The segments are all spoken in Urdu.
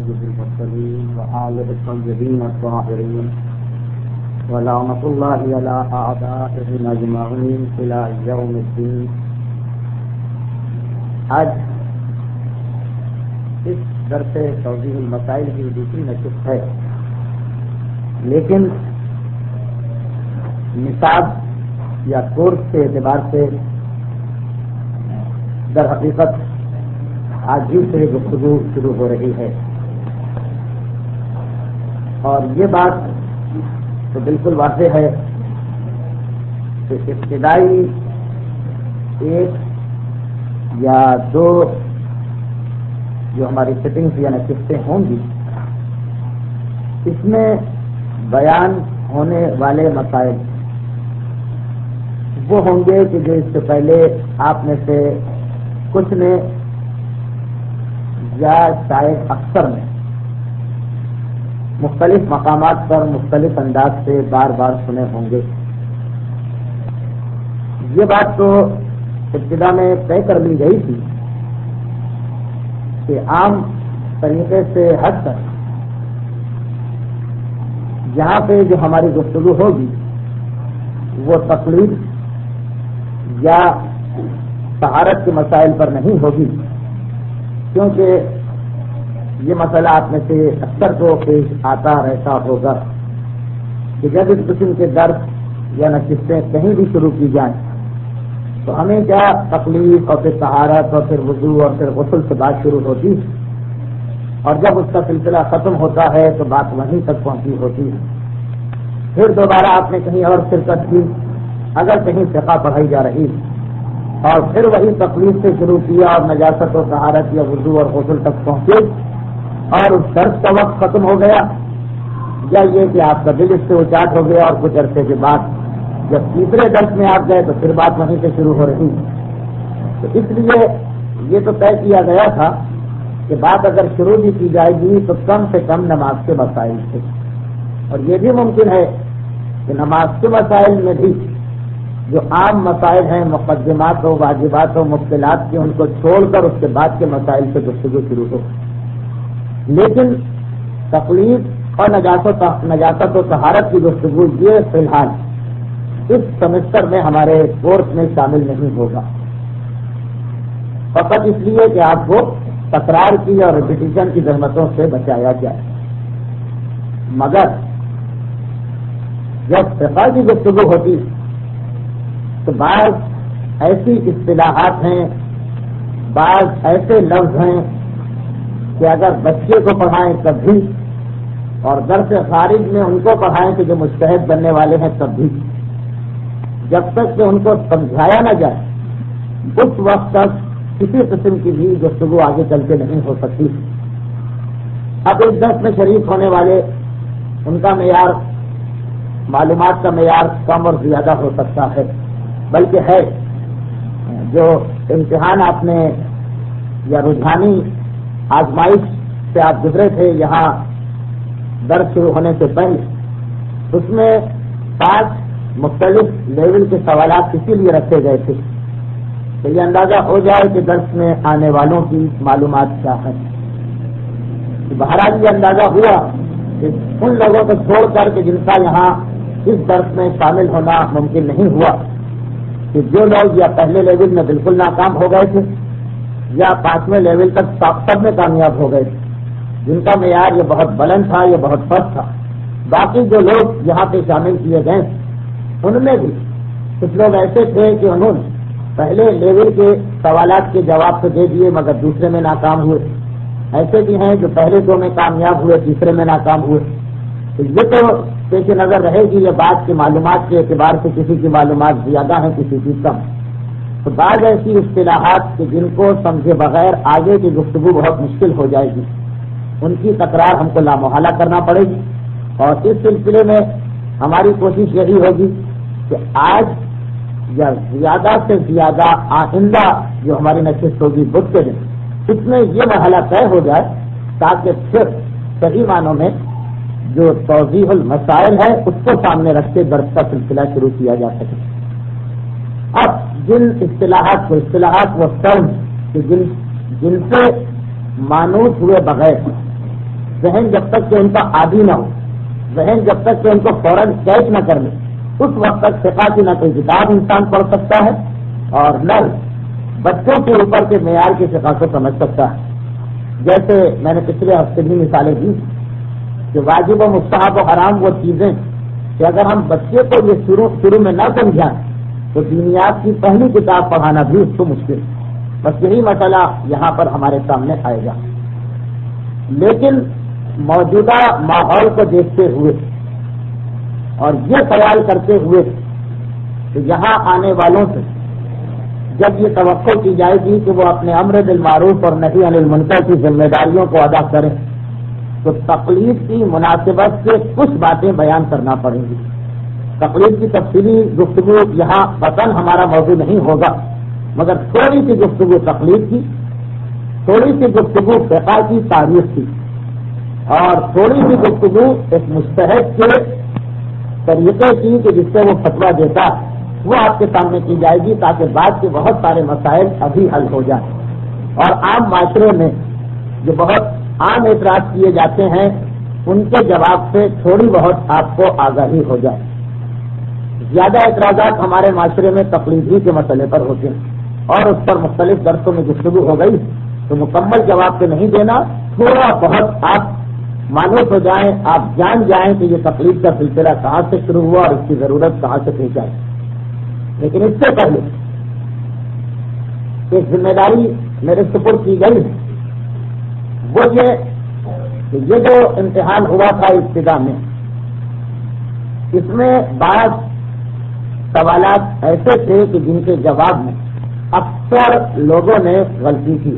المرسلين وآله الطيبين الطاهرين ولعنة الله على أعدائهم أجمعين إلى يوم الدين. آج اس درس توضیح المسائل کی دوسری نشست ہے، لیکن نصاب یا کورس کے اعتبار سے در حقیقت آج ہی سے گفتگو شروع ہو رہی ہے، اور یہ بات تو بالکل واضح ہے کہ ابتدائی ایک یا دو جو ہماری سیٹنگز یا نشستیں ہوں گی، اس میں بیان ہونے والے مسائل وہ ہوں گے کہ جو اس سے پہلے آپ میں سے کچھ نے یا شاید اکثر نے مختلف مقامات پر مختلف انداز سے بار بار سنے ہوں گے. یہ بات تو ابتدا میں طے کر لی گئی تھی کہ عام طریقے سے ہٹ کر یہاں پہ جو ہماری گفتگو ہوگی وہ تقلید یا طہارت کے مسائل پر نہیں ہوگی، کیونکہ یہ مسئلہ آپ میں سے اکثر کو پیش آتا رہتا ہوگا کہ جب اس قسم کے درس یا نشستیں کہیں بھی شروع کی جائیں تو ہمیں کیا تکلیف اور پھر طہارت اور پھر وضو اور پھر غسل سے بات شروع ہوتی ہے، اور جب اس کا سلسلہ ختم ہوتا ہے تو بات وہیں تک پہنچی ہوتی ہے. پھر دوبارہ آپ نے کہیں اور شرکت کی، اگر کہیں فقہ پڑھائی جا رہی اور پھر وہی تکلیف سے شروع کیا اور نجاست و طہارت یا وضو اور غسل تک پہنچے اور اس درس کا وقت ختم ہو گیا، یا یہ کہ آپ کا دل اس سے اچاٹ ہو گیا اور کچھ عرصے کے بعد جب تیسرے درس میں آپ گئے تو پھر بات وہیں سے شروع ہو رہی. تو اس لیے یہ تو طے کیا گیا تھا کہ بات اگر شروع بھی کی جائے گی تو کم سے کم نماز کے مسائل سے، اور یہ بھی ممکن ہے کہ نماز کے مسائل میں بھی جو عام مسائل ہیں مقدمات و واجبات و مبطلات کے ان کو چھوڑ کر اس کے بعد کے مسائل سے گفتگو شروع ہو. لیکن تقلید اور نجاست و طہارت کی گفتگو یہ فی الحال اس سمسٹر میں ہمارے کورس میں شامل نہیں ہوگا، فقط اس لیے کہ آپ کو تکرار کی اور ریپیٹیشن کی زحمتوں سے بچایا جائے. مگر جب فقہ کی گفتگو ہوتی تو بعض ایسی اصطلاحات ہیں، بعض ایسے لفظ ہیں کہ اگر بچے کو پڑھائیں تب بھی اور درس خارج میں ان کو پڑھائیں کہ جو مجتہد بننے والے ہیں تب بھی، جب تک کہ ان کو سمجھایا نہ جائے اس وقت تک کسی قسم کی بھی گفتگو آگے چل کے نہیں ہو سکتی. اب اس درس میں شریک ہونے والے ان کا معیار معلومات کا معیار کم اور زیادہ ہو سکتا ہے، بلکہ ہے جو امتحان آپ نے یا رجحانی آزمائش سے آپ گزرے تھے یہاں درس شروع ہونے سے پہلے، اس میں 5 مختلف لیول کے سوالات اسی لیے رکھے گئے تھے کہ یہ اندازہ ہو جائے کہ درس میں آنے والوں کی معلومات کیا ہے. بہرحال یہ اندازہ ہوا کہ ان لوگوں کو چھوڑ کر کہ جن کا یہاں اس درس میں شامل ہونا ممکن نہیں ہوا، کہ جو لوگ یا پہلے لیول میں بالکل ناکام ہو گئے تھے یا 5ویں لیول تک سب میں کامیاب ہو گئے تھے، جن کا معیار یہ بہت بلند تھا، یہ بہت پست تھا. باقی جو لوگ یہاں پہ شامل کیے گئے ان میں بھی کچھ لوگ ایسے تھے کہ انہوں نے پہلے لیول کے سوالات کے جواب تو دے دیے مگر دوسرے میں ناکام ہوئے، ایسے بھی ہیں جو پہلے 2 میں کامیاب ہوئے تیسرے میں ناکام ہوئے. تو یہ تو پیش نظر رہے گی یہ بات کی معلومات کے اعتبار سے کسی کی معلومات زیادہ ہیں کسی کی کم. تو بعض ایسی اصطلاحات کہ جن کو سمجھے بغیر آگے کی گفتگو بہت مشکل ہو جائے گی، ان کی تکرار ہم کو لامحالہ کرنا پڑے گی، اور اس سلسلے میں ہماری کوشش یہی ہوگی کہ آج یا زیادہ سے زیادہ آئندہ جو ہماری نشست ہوگی بدھ کے دن اس میں یہ مرحلہ طے ہو جائے تاکہ پھر صحیح معنوں میں جو توضیح المسائل ہے اس کو سامنے رکھ کے درس کا سلسلہ شروع کیا جا سکے. اب جن اصطلاحات و ٹرم جن سے مانوس ہوئے بغیر ذہن جب تک کہ ان کا عادی نہ ہو، ذہن جب تک کہ ان کو فوراً کیچ نہ کر لے، اس وقت تک فقہ کی نہ کوئی کتاب انسان پڑھ سکتا ہے اور نہ بچوں کے اوپر کے معیار کی فقہ کو سمجھ سکتا ہے۔ جیسے میں نے پچھلے ہفتے بھی مثالیں دی کہ واجب و مستحب و حرام وہ چیزیں کہ اگر ہم بچے کو یہ شروع میں نہ سمجھائیں تو دینیات کی پہلی کتاب پڑھانا بھی اس کو مشکل ہے۔ بس یہی مسئلہ یہاں پر ہمارے سامنے آئے گا۔ لیکن موجودہ ماحول کو دیکھتے ہوئے اور یہ خیال کرتے ہوئے کہ یہاں آنے والوں سے جب یہ توقع کی جائے گی کہ وہ اپنے امر بالمعروف اور نہی عن المنکر کی ذمہ داریوں کو ادا کریں تو تقلید کی مناسبت سے کچھ باتیں بیان کرنا پڑیں گی۔ تقلید کی تفصیلی گفتگو یہاں وطن ہمارا موضوع نہیں ہوگا، مگر تھوڑی سی گفتگو تقلید کی، تھوڑی سی گفتگو فقہ کی تاریخ کی، اور تھوڑی سی گفتگو ایک مجتہد کے طریقے کی کہ جس سے وہ فتویٰ دیتا ہے وہ آپ کے سامنے کی جائے گی، تاکہ بعد کے بہت سارے مسائل ابھی حل ہو جائیں اور عام معاشرے میں جو بہت عام اعتراض کیے جاتے ہیں ان کے جواب سے تھوڑی بہت آپ کو آگاہی ہو جائے۔ زیادہ اعتراضات ہمارے معاشرے میں تقلیدی کے مسئلے پر ہوتے ہیں اور اس پر مختلف درسوں میں گفتگو ہو گئی، تو مکمل جواب تو نہیں دینا، تھوڑا بہت آپ مانوس ہو جائیں، آپ جان جائیں کہ یہ تقلید کا سلسلہ کہاں سے شروع ہوا اور اس کی ضرورت کہاں سے پیش آئی۔ لیکن اس سے پہلے ایک ذمہ داری میرے سپرد کی گئی ہے، وہ یہ کہ یہ جو امتحان ہوا تھا ابتدا میں، اس میں بعض سوالات ایسے تھے کہ جن کے جواب میں اکثر لوگوں نے غلطی کی،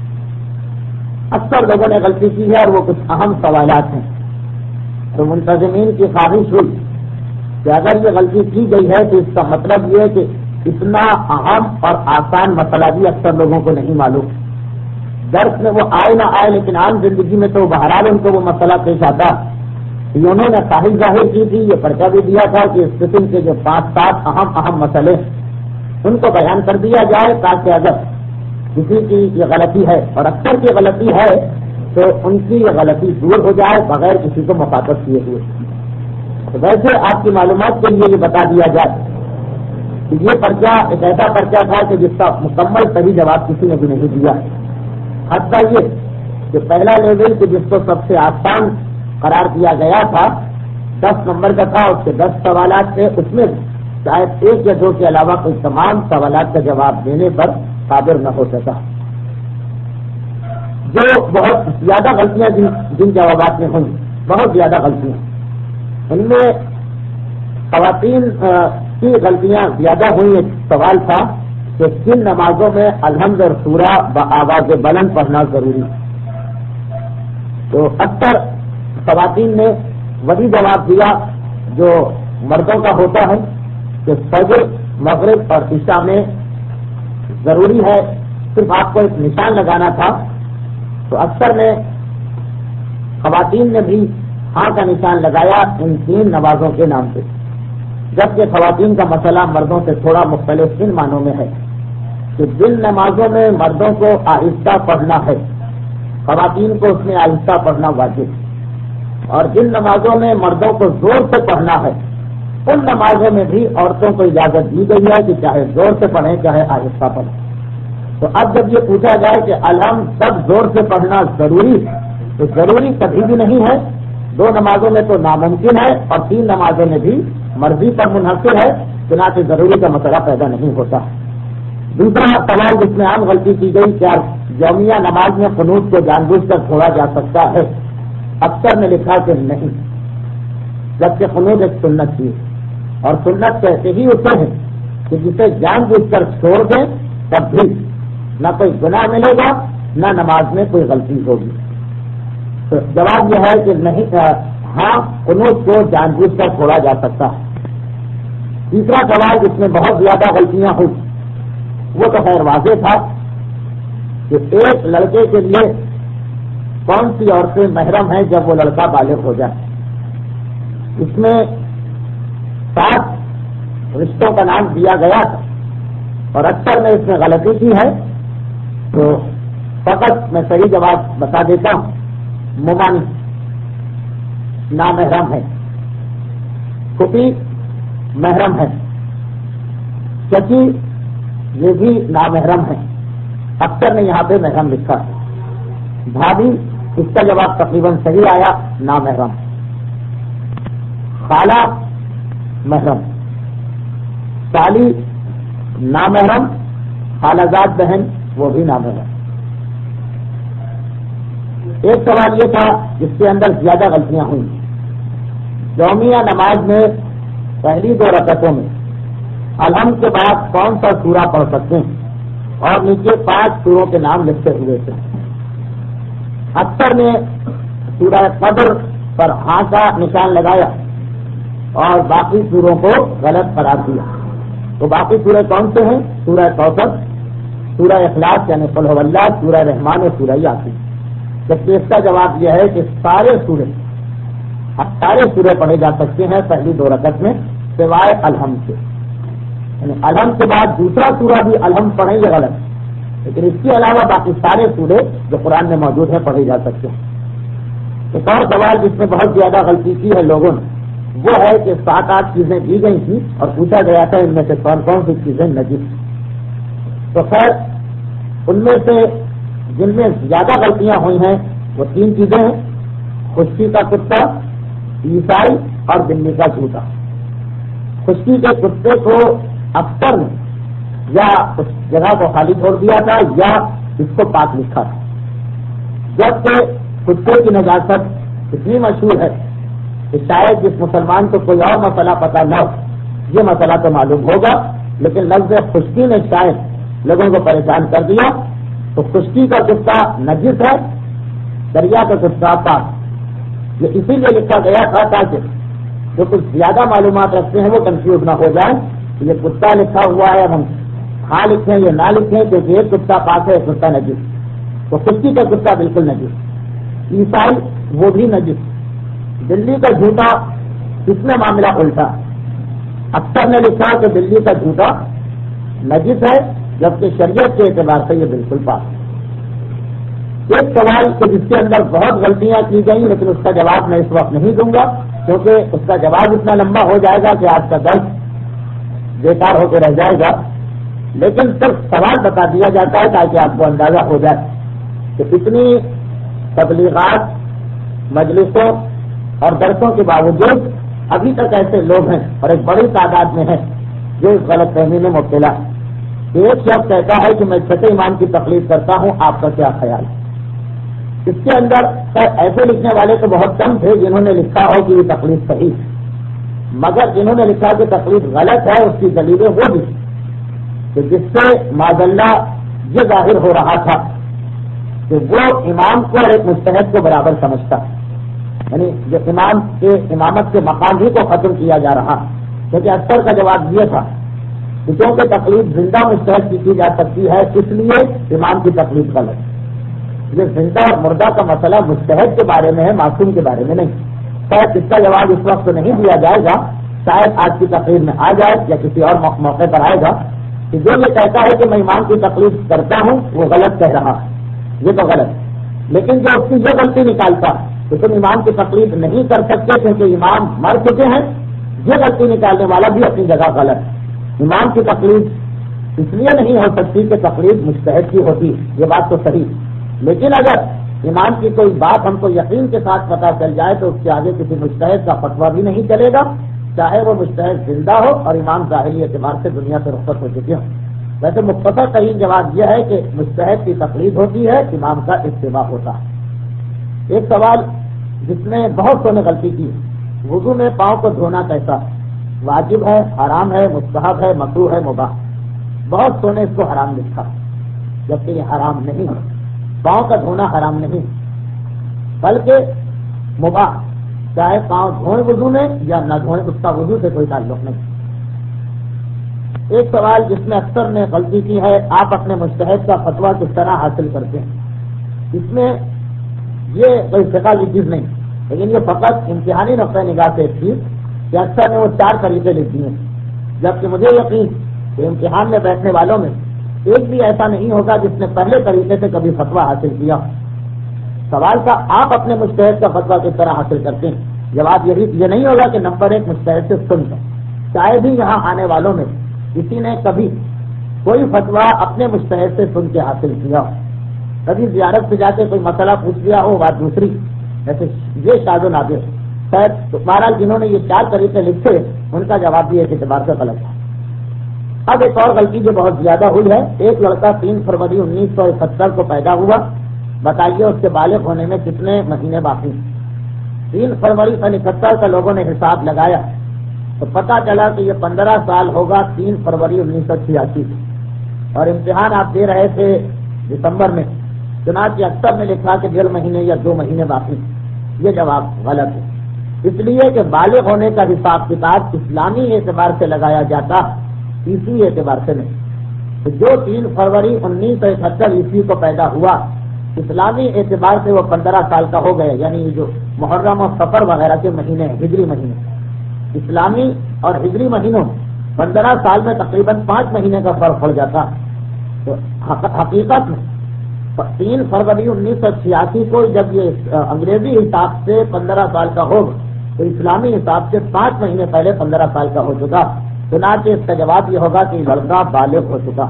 اکثر لوگوں نے غلطی کی ہے اور وہ کچھ اہم سوالات ہیں۔ تو منتظمین کی خواہش ہوئی کہ اگر یہ غلطی کی گئی ہے تو اس کا مطلب یہ ہے کہ اتنا اہم اور آسان مسئلہ بھی اکثر لوگوں کو نہیں معلوم، درس میں وہ آئے نہ آئے لیکن عام زندگی میں تو بہرحال ان کو وہ مسئلہ پیش آتا۔ انہوں نے خواہش ظاہر کی تھی، یہ پرچہ بھی دیا تھا کہ اس قسم کے جو 5-7 اہم مسئلے ان کو بیان کر دیا جائے، تاکہ اگر کسی کی یہ غلطی ہے اور اکثر کی غلطی ہے تو ان کی یہ غلطی دور ہو جائے بغیر کسی کو مخاطب کیے ہوئے۔ تو ویسے آپ کی معلومات کے لیے یہ بتا دیا جائے کہ یہ پرچہ ایک ایسا پرچہ تھا کہ جس کا مکمل صحیح جواب کسی نے بھی نہیں دیا، حتیٰ یہ کہ پہلا لیول کہ جس کو سب سے آسان قرار دیا گیا تھا 10 نمبر کا تھا، اس کے 10 سوالات تھے، اس میں شاید 1 یا 2 کے علاوہ کوئی تمام سوالات کا جواب دینے پر قادر نہ ہو سکا۔ جو بہت زیادہ غلطیاں جن جوابات میں ہوئی، بہت زیادہ غلطیاں، ان میں خواتین کی غلطیاں زیادہ ہوئی۔ ایک سوال تھا کہ کن نمازوں میں الحمد اور سورہ بآواز بلند پڑھنا ضروری، تو اکثر خواتین نے وہی جواب دیا جو مردوں کا ہوتا ہے کہ فجر، مغرب اور عشاء میں ضروری ہے، صرف آپ کو ایک نشان لگانا تھا۔ تو اکثر نے خواتین نے بھی ہاں کا نشان لگایا ان 3 نمازوں کے نام پہ، جبکہ خواتین کا مسئلہ مردوں سے تھوڑا مختلف ان معنوں میں ہے کہ جن نمازوں میں مردوں کو آہستہ پڑھنا ہے خواتین کو اس میں آہستہ پڑھنا واجب، اور جن نمازوں میں مردوں کو زور سے پڑھنا ہے ان نمازوں میں بھی عورتوں کو اجازت دی گئی ہے کہ چاہے زور سے پڑھیں چاہے آہستہ پڑھیں۔ تو اب جب یہ پوچھا جائے کہ الحمد سب زور سے پڑھنا ضروری ہے، تو ضروری کبھی بھی نہیں ہے، 2 نمازوں میں تو ناممکن ہے اور 3 نمازوں میں بھی مرضی پر منحصر ہے، چنانچہ ضروری کا مسئلہ پیدا نہیں ہوتا۔ دوسرا سوال جس میں عام غلطی کی گئی، کیا یومیہ نماز میں قنوت کو جان بوجھ کر چھوڑا جا سکتا ہے؟ اکثر نے لکھا کہ نہیں، جبکہ قنوت ایک سنت تھی، اور سنت کہتے ہی اسے ہے کہ جسے جان بوجھ کر چھوڑ دیں تب بھی نہ کوئی گناہ ملے گا نہ نماز میں کوئی غلطی ہوگی۔ تو جواب یہ ہے کہ نہیں، ہاں قنوت کو جان بوجھ کر چھوڑا جا سکتا ہے۔ تیسرا سوال جس میں بہت زیادہ غلطیاں ہوئی وہ تو خیر واضح تھا کہ ایک لڑکے کے لیے کون سی عورتیں محرم ہیں جب وہ لڑکا بالغ ہو جائے۔ اس میں 7 رشتوں کا نام دیا گیا تھا اور اکثر نے اس میں غلطی کی ہے، تو فقط میں صحیح جواب بتا دیتا ہوں۔ ممانع نامحرم ہے، پھوپھی محرم ہے، چچی یہ بھی نامحرم ہے، اکثر نے یہاں پہ محرم لکھا ہے، بھابھی اس کا جواب تقریباً صحیح آیا، نامحرم، خالہ محرم، سالی نامحرم، خالہ زاد بہن وہ بھی نامحرم۔ ایک سوال یہ تھا جس کے اندر زیادہ غلطیاں ہوئی، جومیہ نماز میں پہلی 2 رکعتوں میں الحمد کے بعد کون سا سورہ پڑھ سکتے ہیں، اور نیچے 5 سوروں کے نام لکھتے ہوئے تھے۔ اکثر نے سورہ قدر پر ہاں کا نشان لگایا اور باقی سوروں کو غلط قرار دیا۔ تو باقی سورہ کون سے ہیں؟ سورہ کوثر، سورہ اخلاص یعنی قل هو اللہ، سورہ رحمان اور سورہ یاسین۔ جبکہ اس کا جواب یہ ہے کہ سارے سورے پڑھے جا سکتے ہیں پہلی 2 رکعت میں سوائے الحمد سے، یعنی الحمد کے بعد دوسرا سورہ بھی الحمد پڑھیں یہ غلط، لیکن اس کے علاوہ باقی سارے سورے جو قرآن میں موجود ہیں پڑھے جا سکتے ہیں۔ ایک اور سوال جس میں بہت زیادہ غلطی کی ہے لوگوں نے وہ ہے کہ 7-8 چیزیں دی گئی تھیں اور پوچھا گیا تھا ان میں سے کون کون سی چیزیں نجس۔ تو خیر ان میں سے جن میں زیادہ غلطیاں ہوئی ہیں وہ 3 چیزیں ہیں، خشکی کا کتا، عیسائی اور بلی کا جوتا۔ خشکی کے کتے کو اکثر نے یا اس جگہ کو خالی چھوڑ دیا تھا یا اس کو پاک لکھا تھا، جبکہ کتے کی نجاست اتنی مشہور ہے کہ شاید جس مسلمان کو کوئی اور مسئلہ پتہ نہ ہو یہ مسئلہ تو معلوم ہوگا، لیکن لفظ خشکی نے شاید لوگوں کو پریشان کر دیا۔ تو خشکی کا کتا نجس ہے، دریا کا کتا پاک، یہ اسی لیے لکھا گیا تھا تاکہ جو کچھ زیادہ معلومات رکھتے ہیں وہ کنفیوز نہ ہو جائیں کہ یہ کتا لکھا ہوا ہے، ہم ہاں لکھیں یا نہ لکھیں، کیونکہ ایک کتا پاک ہے ایک کتا نجس، تو خشکی کا کتا بالکل نجس، عیسائی وہ بھی نجس، دلی کا جھوٹا اس میں معاملہ الٹا، اکثر نے لکھا کہ دلی کا جھوٹا نجس ہے جبکہ شریعت کے اعتبار سے یہ بالکل پاک ہے۔ ایک سوال کہ جس کے اندر بہت غلطیاں کی گئی لیکن اس کا جواب میں اس وقت نہیں دوں گا کیونکہ اس کا جواب اتنا لمبا ہو جائے گا کہ آج کا درس بیکار ہو کے رہ جائے گا، لیکن صرف سوال بتا دیا جاتا ہے تاکہ آپ کو اندازہ ہو جائے کہ کتنی تبلیغات، مجلسوں اور درسوں کے باوجود ابھی تک ایسے لوگ ہیں اور ایک بڑی تعداد میں ہیں جو اس غلط فہمی میں مبتلا ہے۔ ایک شخص کہتا ہے کہ میں چھٹے امام کی تقلید کرتا ہوں، آپ کا کیا خیال ہے؟ اس کے اندر ایسے لکھنے والے تو بہت کم تھے جنہوں نے لکھا ہو کہ یہ تقلید صحیح ہے، مگر جنہوں نے لکھا کہ تقلید غلط ہے اس کی دلیلیں وہ بھی کہ جس سے معاذ اللہ یہ ظاہر ہو رہا تھا کہ وہ امام کو اور ایک مجتہد کو برابر سمجھتا ہے، یعنی جو امام کے امامت کے مقام ہی کو ختم کیا جا رہا، کیونکہ اکثر کا جواب یہ تھا کہ کیونکہ تقلید زندہ مجتہد کی جا سکتی ہے اس لیے امام کی تقلید غلط۔ یہ زندہ اور مردہ کا مسئلہ مجتہد کے بارے میں ہے، معصوم کے بارے میں نہیں۔ شاید اس کا جواب اس وقت نہیں دیا جائے گا، شاید آج کی تقریر میں آ جائے یا کسی اور موقع پر آئے گا کہ جو یہ کہتا ہے کہ میں امام کی تقلید کرتا ہوں وہ غلط کہہ رہا ہے، یہ تو غلط، لیکن جو اس کی یہ غلطی نکالتا کہ تم امام کی تقلید نہیں کر سکتے کیونکہ امام مر چکے ہیں، یہ غلطی نکالنے والا بھی اپنی جگہ غلط ہے۔ امام کی تقلید اس لیے نہیں ہو سکتی کہ تقلید مجتہد کی ہوتی، یہ بات تو صحیح، لیکن اگر امام کی کوئی بات ہم کو یقین کے ساتھ پتہ چل جائے تو اس کے آگے کسی مجتہد کا فتویٰ بھی نہیں چلے گا، چاہے وہ مجتہد زندہ ہو اور امام ظاہری اعتبار سے دنیا سے رخصت ہو چکے ہوں۔ ویسے مختصر ترین جواب یہ ہے کہ مجتہد کی تقلید ہوتی ہے، امام کا اتباع ہوتا ہے۔ ایک سوال جس میں بہت سو نے غلطی کی، وضو میں پاؤں کو دھونا کیسا، واجب ہے، حرام ہے، مستحب ہے، مکروہ ہے، مباح؟ بہت سو نے اس کو حرام لکھا جبکہ یہ حرام نہیں ہے، پاؤں کا دھونا حرام نہیں بلکہ مباح، چاہے پاؤں دھوئیں وضو میں یا نہ دھوئیں اس کا وضو سے کوئی تعلق نہیں۔ ایک سوال جس میں اکثر نے غلطی کی ہے، آپ اپنے مجتہد کا فتویٰ کس طرح حاصل کرتے ہیں؟ اس میں یہ کوئی فقہ کی چیز نہیں، لیکن یہ فقط امتحانی نقطۂ نگاہ سے تھی کہ اکثر نے وہ 4 طریقے لکھ دیے، جبکہ مجھے یقین کہ امتحان میں بیٹھنے والوں میں ایک بھی ایسا نہیں ہوگا جس نے پہلے طریقے سے کبھی فتویٰ حاصل کیا۔ سوال تھا آپ اپنے مجتہد کا فتویٰ کس طرح حاصل کرتے ہیں؟ جواب یہ نہیں ہوگا کہ نمبر 1 مجتہد سے سن کر، شاید ہی یہاں آنے والوں میں کسی نے کبھی کوئی فتویٰ اپنے مجتہد سے سن کے حاصل کیا ہو، کبھی زیارت پہ جا کے کوئی مسئلہ پوچھ لیا ہو، بات دوسری جیسے یہ شاذ و نادر خیر بہرحال جنہوں نے یہ 4 طریقے لکھے ان کا جواب بھی ایک اعتبار سے غلط ہے۔ اب ایک اور غلطی جو بہت زیادہ ہوئی ہے، ایک لڑکا 3 فروری 1971 کو پیدا ہوا، بتائیے اس کے بالغ ہونے میں کتنے مہینے باقی ہیں؟ 3 فروری 1971 کا لوگوں نے حساب لگایا تو پتا چلا کہ یہ 15 سال ہوگا 3 فروری 1986 اور امتحان آپ دے رہے تھے دسمبر میں، چنانچہ اکثر نے لکھا کہ 1.5 مہینے یا 2 مہینے باقی۔ یہ جواب غلط ہے، اس لیے کہ بالغ ہونے کا حساب کتاب اسلامی اعتبار سے لگایا جاتا، عیسوی اعتبار سے نہیں۔ تو جو 3 فروری 1971 عیسوی کو پیدا ہوا اسلامی اعتبار سے وہ 15 سال کا ہو گیا، یعنی جو محرم اور سفر وغیرہ کے مہینے ہیں، ہجری مہینے، اسلامی اور ہجری مہینوں 15 سال میں تقریباً 5 مہینے کا فرق پڑ جاتا۔ تو حقیقت میں 3 فروری 1986 کو جب یہ انگریزی حساب سے 15 سال کا ہوگا تو اسلامی حساب سے 5 مہینے پہلے 15 سال کا ہو چکا، چنانچہ اس کا جواب یہ ہوگا کہ لڑکا بالغ ہو چکا۔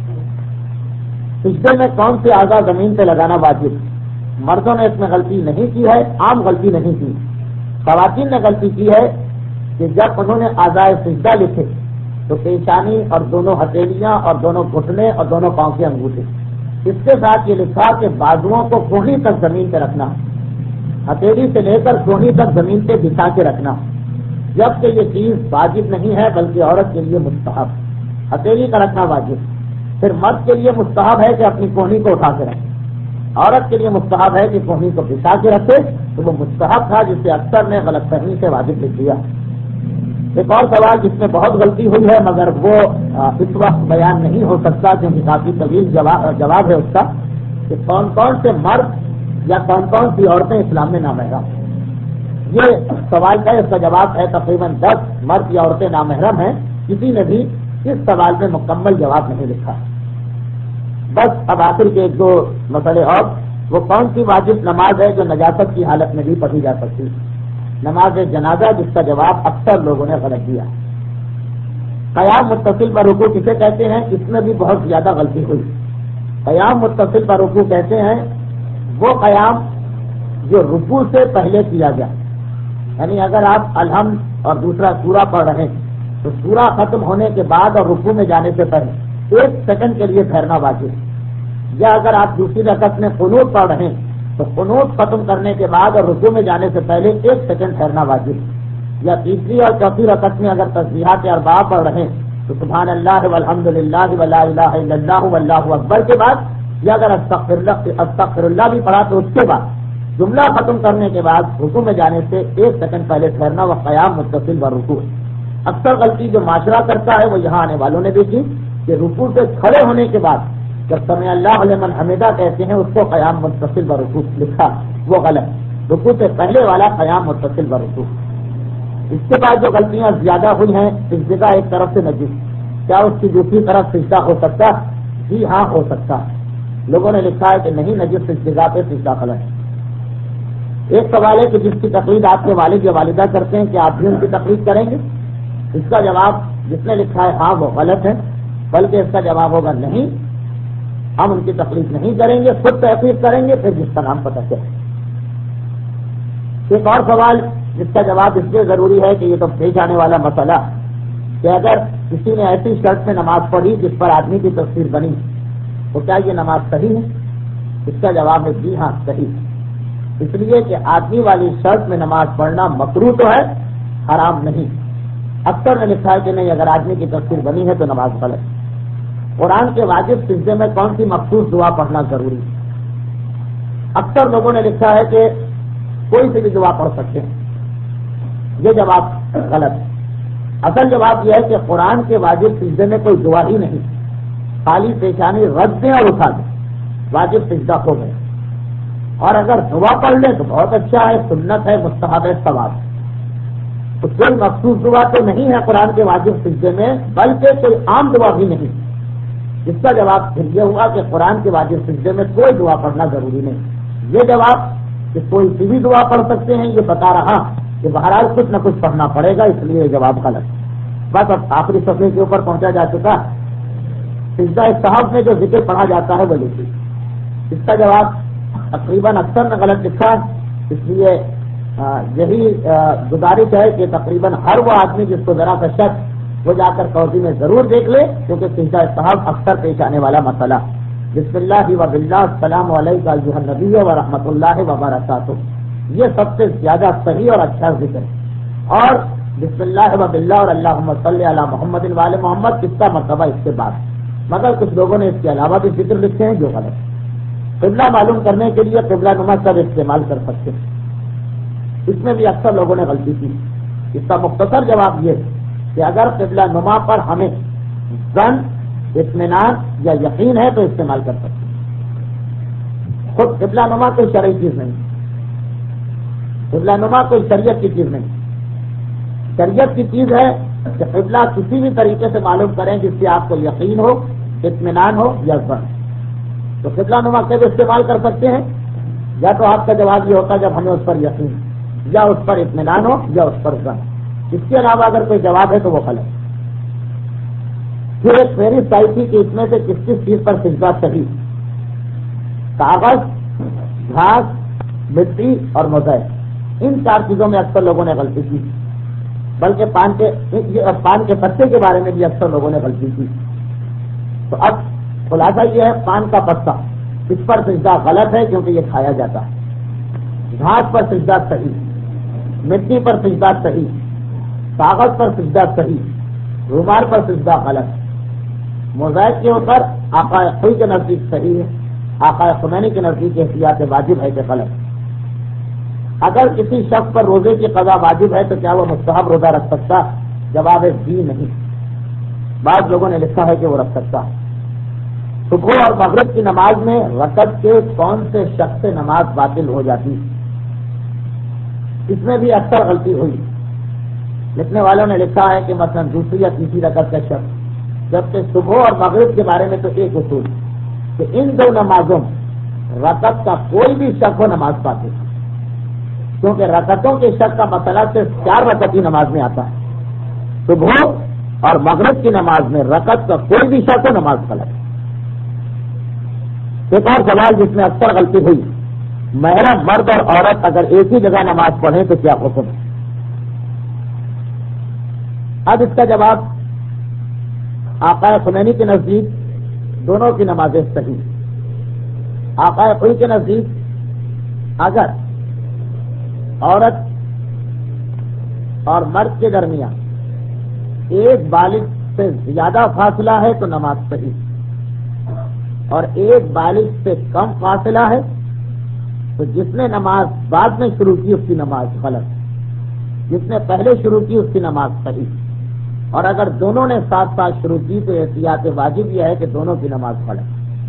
سجدے میں کون سے اعضاء زمین سے لگانا واجب؟ مردوں نے اس میں غلطی نہیں کی ہے، عام غلطی نہیں کی، خواتین نے غلطی کی ہے کہ جب انہوں نے اعضاء سجدہ لکھے تو پیشانی اور دونوں ہتھیلیاں اور دونوں گھٹنے اور دونوں پاؤں کے انگوٹھے، اس کے ساتھ یہ لکھا کہ بازوؤں کو کوہنی تک زمین پہ رکھنا، ہتھیلی سے لے کر کوہنی تک زمین پہ بچھا کے رکھنا، جبکہ یہ چیز واجب نہیں ہے بلکہ عورت کے لیے مستحب، ہتھیلی کا رکھنا واجب، پھر مرد کے لیے مستحب ہے کہ اپنی کوہنی کو اٹھا کے رکھے، عورت کے لیے مستحب ہے کہ کوہنی کو بچھا کے رکھے، تو وہ مستحب تھا جسے اکثر نے غلط فہمی سے واجب لکھ دیا۔ ایک اور سوال جس میں بہت غلطی ہوئی ہے مگر وہ اس وقت بیان نہیں ہو سکتا کیونکہ کافی طویل جواب ہے اس کا، کہ کون کون سے مرد یا کون کون سی عورتیں اسلام میں نامحرم؟ یہ سوال کا اس کا جواب ہے تقریباً 10 مرد یا عورتیں نامحرم ہیں، کسی نے بھی اس سوال میں مکمل جواب نہیں لکھا۔ بس اب آخر کے 1-2 مسئلے اور، وہ کون سی واجب نماز ہے جو نجاست کی حالت میں بھی پڑھی جا سکتی؟ نماز جنازہ، جس کا جواب اکثر لوگوں نے غلط دیا۔ قیام متصل پر رکوع کسے کہتے ہیں؟ اس میں بھی بہت زیادہ غلطی ہوئی۔ قیام متصل پر رکوع کہتے ہیں وہ قیام جو رکوع سے پہلے کیا جائے، یعنی اگر آپ الحمد اور دوسرا سورہ پڑھ رہے ہیں تو سورہ ختم ہونے کے بعد اور رکوع میں جانے سے پہلے 1 سیکنڈ کے لیے ٹھہرنا واجب، یا اگر آپ دوسری رکعت میں قنوت پڑھ رہے ہیں تو قنوت ختم کرنے کے بعد اور رکوع میں جانے سے پہلے 1 سیکنڈ ٹھہرنا واجب، یا تیسری اور چوتھی رکعت میں اگر تسبیحات 4 پڑھ رہے ہیں تو سبحان اللہ والحمد للہ ولا الہ الا اللہ واللہ اکبر کے بعد، یا اگر استغفر اللہ بھی پڑھا تو اس کے بعد جملہ ختم کرنے کے بعد رکوع میں جانے سے 1 سیکنڈ پہلے ٹھہرنا وہ قیام متصل و رکوع۔ اکثر غلطی جو معاشرہ کرتا ہے وہ یہاں آنے والوں نے بھی کی کہ رکوع سے کھڑے ہونے کے بعد جب سمع اللہ لمن حمدہ کہتے ہیں اس کو قیام متصل و رکوع لکھا، وہ غلط، رکوع سے پہلے والا قیام متصل و رکوع۔ اس کے بعد جو غلطیاں زیادہ ہوئی ہیں، سجدہ ایک طرف سے نجس، کیا اس کی دوسری طرف سجدہ ہو سکتا؟ جی ہاں ہو سکتا۔ لوگوں نے لکھا ہے کہ نہیں، نجس سجدہ پہ سجدہ غلط ہے۔ ایک سوال ہے کہ جس کی تقلید آپ کے والد یا والدہ کرتے ہیں کیا آپ بھی ان کی تقلید کریں گے؟ اس کا جواب جس نے لکھا ہے ہاں وہ غلط ہے، بلکہ اس کا جواب ہوگا نہیں، ہم ان کی تقلید نہیں کریں گے، خود تحقیق کریں گے، پھر جس کا نام پتہ چلے۔ ایک اور سوال جس کا جواب اس لیے ضروری ہے کہ یہ تو پیش آنے والا مسئلہ کہ اگر کسی نے ایسی شرط میں نماز پڑھی جس پر آدمی کی تصویر بنی تو کیا یہ نماز صحیح ہے؟ اس کا جواب ہے جی ہاں صحیح، اس لیے کہ آدمی والی شرط میں نماز پڑھنا مکروہ تو ہے، حرام نہیں۔ اکثر نے لکھا ہے کہ نہیں، اگر آدمی کی تصویر بنی ہے تو نماز غلط۔ قرآن کے واجب سجدے میں کون سی مخصوص دعا پڑھنا ضروری ہے؟ اکثر لوگوں نے لکھا ہے کہ کوئی سی بھی دعا پڑھ سکتے ہیں، یہ جواب غلط ہے۔ اصل جواب یہ ہے کہ قرآن کے واجب سجدے میں کوئی دعا ہی نہیں، خالی پیشانی رد دیں اور اٹھا دیں، واجب سجدہ ہو گئے۔ اور اگر دعا پڑھ لیں تو بہت اچھا ہے، سنت ہے، مستحب ہے، ثواب ہے۔ تو کوئی مخصوص دعا تو نہیں ہے قرآن کے واجب سجدے میں، بلکہ کوئی عام دعا بھی نہیں۔ اس کا جواب پھر یہ ہوا کہ قرآن کے واجب سجدے میں کوئی دعا پڑھنا ضروری نہیں۔ یہ جواب کہ کوئی سی بھی دعا پڑھ سکتے ہیں یہ بتا رہا کہ بہرحال کچھ نہ کچھ پڑھنا پڑے گا، اس لیے جواب غلط. بس اب آخری صفحے کے اوپر پہنچا جا چکا. سجدہ صاحب میں جو ذکر پڑھا جاتا ہے وہ لکھی، اس کا جواب تقریباً اکثر نے غلط لکھا. اس لیے یہی گزارش ہے کہ تقریباً ہر وہ آدمی جس کو ذرا کا شک وہ جا کر قوضی میں ضرور دیکھ لے، کیونکہ سجدہ صاحب اکثر پیش آنے والا مسئلہ. بسم اللہ و باللہ السلام علیکم ایھا النبی و رحمۃ اللہ وبرکاتہ، یہ سب سے زیادہ صحیح اور اچھا ذکر ہے. اور بسم اللہ و باللہ اور اللہم صلی علی محمد وعلی محمد اس کا مرتبہ اس کے بعد. مگر کچھ لوگوں نے اس کے علاوہ بھی ذکر لکھے ہیں جو غلط. قبلہ معلوم کرنے کے لیے قبلہ نما سب استعمال کر سکتے ہیں، اس میں بھی اکثر لوگوں نے غلطی کی. اس کا مختصر جواب یہ کہ اگر قبلہ نما پر ہمیں ظن، اطمینان یا یقین ہے تو استعمال کر سکتے ہیں. خود قبلہ نما کوئی شرعی چیز نہیں، قبلہ نما کوئی شریعت کی چیز نہیں. شریعت کی چیز ہے کہ قبلہ کسی بھی طریقے سے معلوم کریں جس سے آپ کو یقین ہو، اطمینان ہو یا ظن. تو قبلہ نما کیسے استعمال کر سکتے ہیں؟ یا تو آپ کا جواب یہ ہوتا جب ہمیں اس پر یقین یا اس پر اطمینان ہو یا اس پر ظن. اس کے علاوہ اگر کوئی جواب ہے تو وہ غلط. پھر ایک فہرست آئی تھی کہ اس میں سے کس کس چیز پر سجدہ صحیح. کاغذ، گھاس، مٹی اور موزیک، ان 4 چیزوں میں اکثر لوگوں نے غلطی کی. بلکہ پان کے پتے کے بارے میں بھی اکثر لوگوں نے غلطی کی. تو اب خلاصہ یہ ہے، پان کا پتا اس پر سجدہ غلط ہے کیونکہ یہ کھایا جاتا ہے. گھاس پر سجدہ صحیح، مٹی پر سجدہ صحیح، کاغذ پر سجدہ صحیح، رومال پر سجدہ غلط. موزیک کے اوپر آقا خوئی کے نزدیک صحیح ہے، آقا خمینی کے نزدیک احتیاط واجب ہے کہ غلط. اگر کسی شخص پر روزے کی قضا واجب ہے تو کیا وہ مستحب روزہ رکھ سکتا؟ جواب ہے جی نہیں. بعض لوگوں نے لکھا ہے کہ وہ رکھ سکتا ہے. صبح اور مغرب کی نماز میں رکعت کے کون سے شخص سے نماز باطل ہو جاتی؟ اس میں بھی اکثر غلطی ہوئی. لکھنے والوں نے لکھا ہے کہ مثلا دوسری یا تیسری رکعت کا شخص، جبکہ صبح اور مغرب کے بارے میں تو ایک اصول کہ ان 2 نمازوں رکعت کا کوئی بھی شک ہو نماز پاتے، کیونکہ رکعتوں کے شک کا مسئلہ صرف 4 رکعت کی نماز میں آتا ہے. صبح اور مغرب کی نماز میں رکعت کا کوئی بھی شک ہو نماز غلط. ایک اور سوال جس میں اکثر غلطی ہوئی، محرم مرد اور عورت اگر ایک ہی جگہ نماز پڑھیں تو کیا حکم ہے؟ اب اس کا جواب آقا خمینی کے نزدیک دونوں کی نمازیں صحیح. آقا خوئی کے نزدیک اگر عورت اور مرد کے درمیان ایک بالغ سے زیادہ فاصلہ ہے تو نماز صحیح، اور ایک بالغ سے کم فاصلہ ہے تو جس نے نماز بعد میں شروع کی اس کی نماز غلط، جس نے پہلے شروع کی اس کی نماز صحیح. اور اگر دونوں نے ساتھ ساتھ شروع کی تو احتیاط واجب یہ ہے کہ دونوں کی نماز پڑھیں.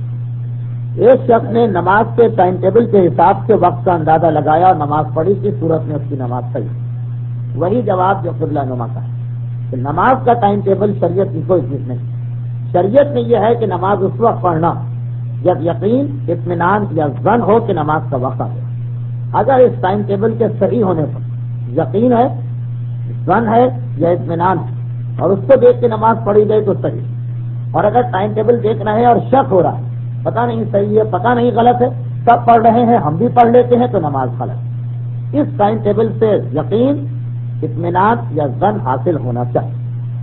ایک شخص نے نماز کے ٹائم ٹیبل کے حساب سے وقت کا اندازہ لگایا اور نماز پڑھی، کی صورت میں اس کی نماز صحیح. وہی جواب جو قبلہ نما کا ہے کہ نماز کا ٹائم ٹیبل شریعت کی کوئی چیز نہیں. شریعت میں یہ ہے کہ نماز اس وقت پڑھنا جب یقین، اطمینان یا ظن ہو کہ نماز کا وقت آ گیا. اگر اس ٹائم ٹیبل کے صحیح ہونے پر یقین ہے، ظن ہے یا اطمینان ہے اور اس کو دیکھ کے نماز پڑھی گئی تو صحیح. اور اگر ٹائم ٹیبل دیکھنا ہے اور شک ہو رہا ہے، پتہ نہیں صحیح ہے پتہ نہیں غلط ہے، سب پڑھ رہے ہیں ہم بھی پڑھ لیتے ہیں تو نماز غلط. اس ٹائم ٹیبل سے یقین، اطمینان یا ظن حاصل ہونا چاہیے.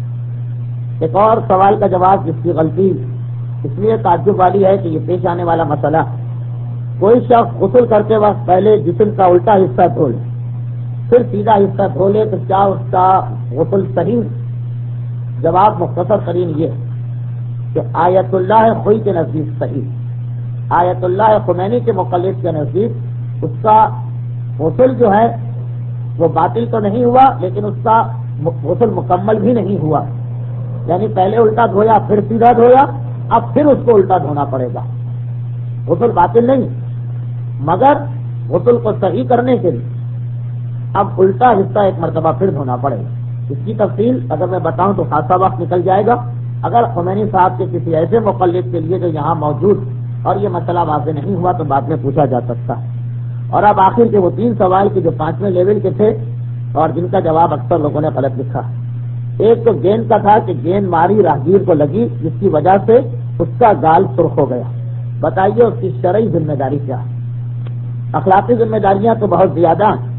ایک اور سوال کا جواب جس کی غلطی اس لیے تعجب والی ہے کہ یہ پیش آنے والا مسئلہ، کوئی شخص غسل کرتے وقت پہلے جسم کا الٹا حصہ دھو لے پھر سیدھا حصہ دھو لے تو کیا اس کا غسل صحیح؟ جواب مختصر ترین یہ کہ آیت اللہ خوئی کے نزدیک صحیح، آیت اللہ خمینی کے مقلد کے نزدیک اس کا غسل جو ہے وہ باطل تو نہیں ہوا لیکن اس کا غسل مکمل بھی نہیں ہوا. یعنی پہلے الٹا دھویا پھر سیدھا دھویا، اب پھر اس کو الٹا دھونا پڑے گا. غسل باطل نہیں، مگر غسل کو صحیح کرنے کے لیے اب الٹا حصہ ایک مرتبہ پھر دھونا پڑے گا. اس کی تفصیل اگر میں بتاؤں تو خاصا وقت نکل جائے گا. اگر خمینی صاحب کے کسی ایسے مقلد کے لیے جو یہاں موجود اور یہ مسئلہ واضح نہیں ہوا تو بعد میں پوچھا جا سکتا ہے. اور اب آخر کے وہ 3 سوال کے جو 5ویں لیول کے تھے اور جن کا جواب اکثر لوگوں نے غلط لکھا. ایک تو گیند کا تھا کہ گیند ماری راہگیر کو لگی جس کی وجہ سے اس کا گال سرخ ہو گیا. بتائیے اس کی شرعی ذمہ داری کیا ہے؟ اخلاقی ذمہ داریاں تو بہت زیادہ ہیں،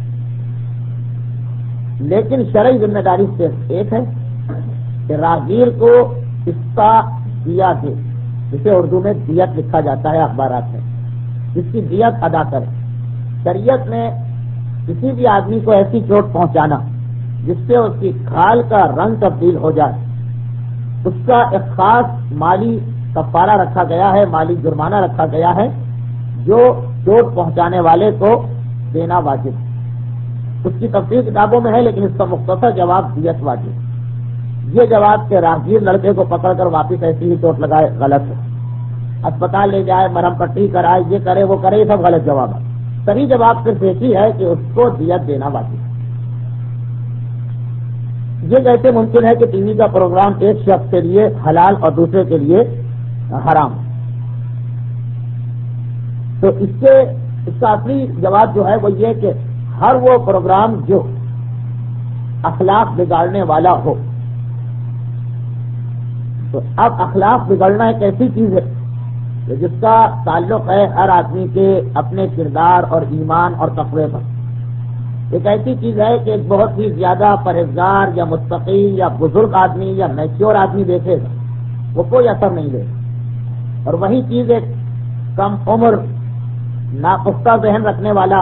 لیکن شرعی ذمہ داری صرف ایک ہے کہ راہگیر کو استا دیا دے، جسے اردو میں دیت لکھا جاتا ہے اخبارات میں، اس کی دیت ادا کرے. شریعت میں کسی بھی آدمی کو ایسی چوٹ پہنچانا جس سے اس کی کھال کا رنگ تبدیل ہو جائے، اس کا ایک خاص مالی کفارہ رکھا گیا ہے، مالی جرمانہ رکھا گیا ہے جو چوٹ پہنچانے والے کو دینا واجب ہے. اس کی تفصیل کتابوں میں ہے، لیکن اس کا مختصر جواب دیت واجب. یہ جواب کہ راہگیر لڑکے کو پکڑ کر واپس ایسی ہی چوٹ لگائے غلط ہے، اسپتال لے جائے، مرہم پٹی کرائے، یہ کرے وہ کرے، یہ سب غلط جواب ہے. صحیح جواب صرف ایک ہی ہے کہ اس کو دیت دینا واجب ہے. یہ کیسے ممکن ہے کہ ٹی وی کا پروگرام ایک شخص کے لیے حلال اور دوسرے کے لیے حرام؟ تو اس کا اصلی جواب جو ہے وہ یہ کہ ہر وہ پروگرام جو اخلاق بگاڑنے والا ہو، تو اب اخلاق بگڑنا ایک ایسی چیز ہے کہ جس کا تعلق ہے ہر آدمی کے اپنے کردار اور ایمان اور تقوی پر. ایک ایسی چیز ہے کہ ایک بہت ہی زیادہ پرہیزگار یا متقی یا بزرگ آدمی یا میچور آدمی دیکھے گا وہ کوئی اثر نہیں دے گا، اور وہی چیز ایک کم عمر ناپختہ ذہن رکھنے والا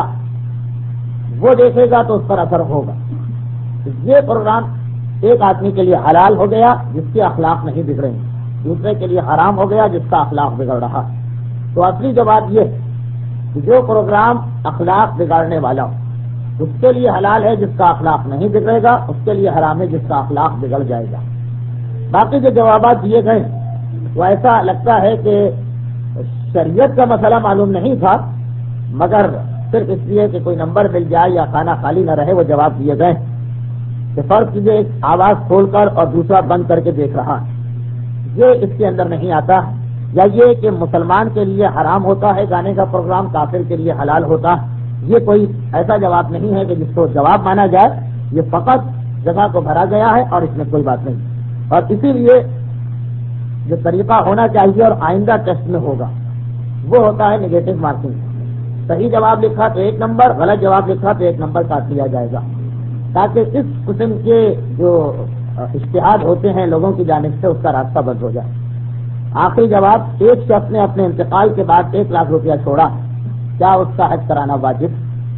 وہ دیکھے گا تو اس پر اثر ہوگا. یہ پروگرام ایک آدمی کے لیے حلال ہو گیا جس کے اخلاق نہیں بگڑیں گے، دوسرے کے لیے حرام ہو گیا جس کا اخلاق بگڑ رہا. تو اصلی جواب یہ کہ جو پروگرام اخلاق بگاڑنے والا ہو اس کے لیے حلال ہے جس کا اخلاق نہیں بگڑے گا، اس کے لیے حرام ہے جس کا اخلاق بگڑ جائے گا. باقی جو جوابات دیے گئے وہ ایسا لگتا ہے کہ شریعت کا مسئلہ معلوم نہیں تھا، مگر صرف اس لیے کہ کوئی نمبر مل جائے یا کھانا خالی نہ رہے وہ جواب دیے گئے. کہ فرض کیجیے ایک آواز کھول کر اور دوسرا بند کر کے دیکھ رہا، یہ اس کے اندر نہیں آتا. یا یہ کہ مسلمان کے لیے حرام ہوتا ہے گانے کا پروگرام، کافر کے لیے حلال ہوتا، یہ کوئی ایسا جواب نہیں ہے کہ جس کو جواب مانا جائے. یہ فقط جگہ کو بھرا گیا ہے اور اس میں کوئی بات نہیں. اور اسی لیے جو طریقہ ہونا چاہیے اور آئندہ ٹیسٹ میں ہوگا وہ ہوتا ہے نیگیٹو مارکنگ. صحیح جواب لکھا تو 1 نمبر، غلط جواب لکھا تو 1 نمبر کاٹ لیا جائے گا، تاکہ اس قسم کے جو اشتہاد ہوتے ہیں لوگوں کی جانب سے اس کا راستہ بند ہو جائے. آخری جواب، ایک شخص نے اپنے انتقال کے بعد 1 لاکھ روپیہ چھوڑا، کیا اس کا حج کرانا واجب؟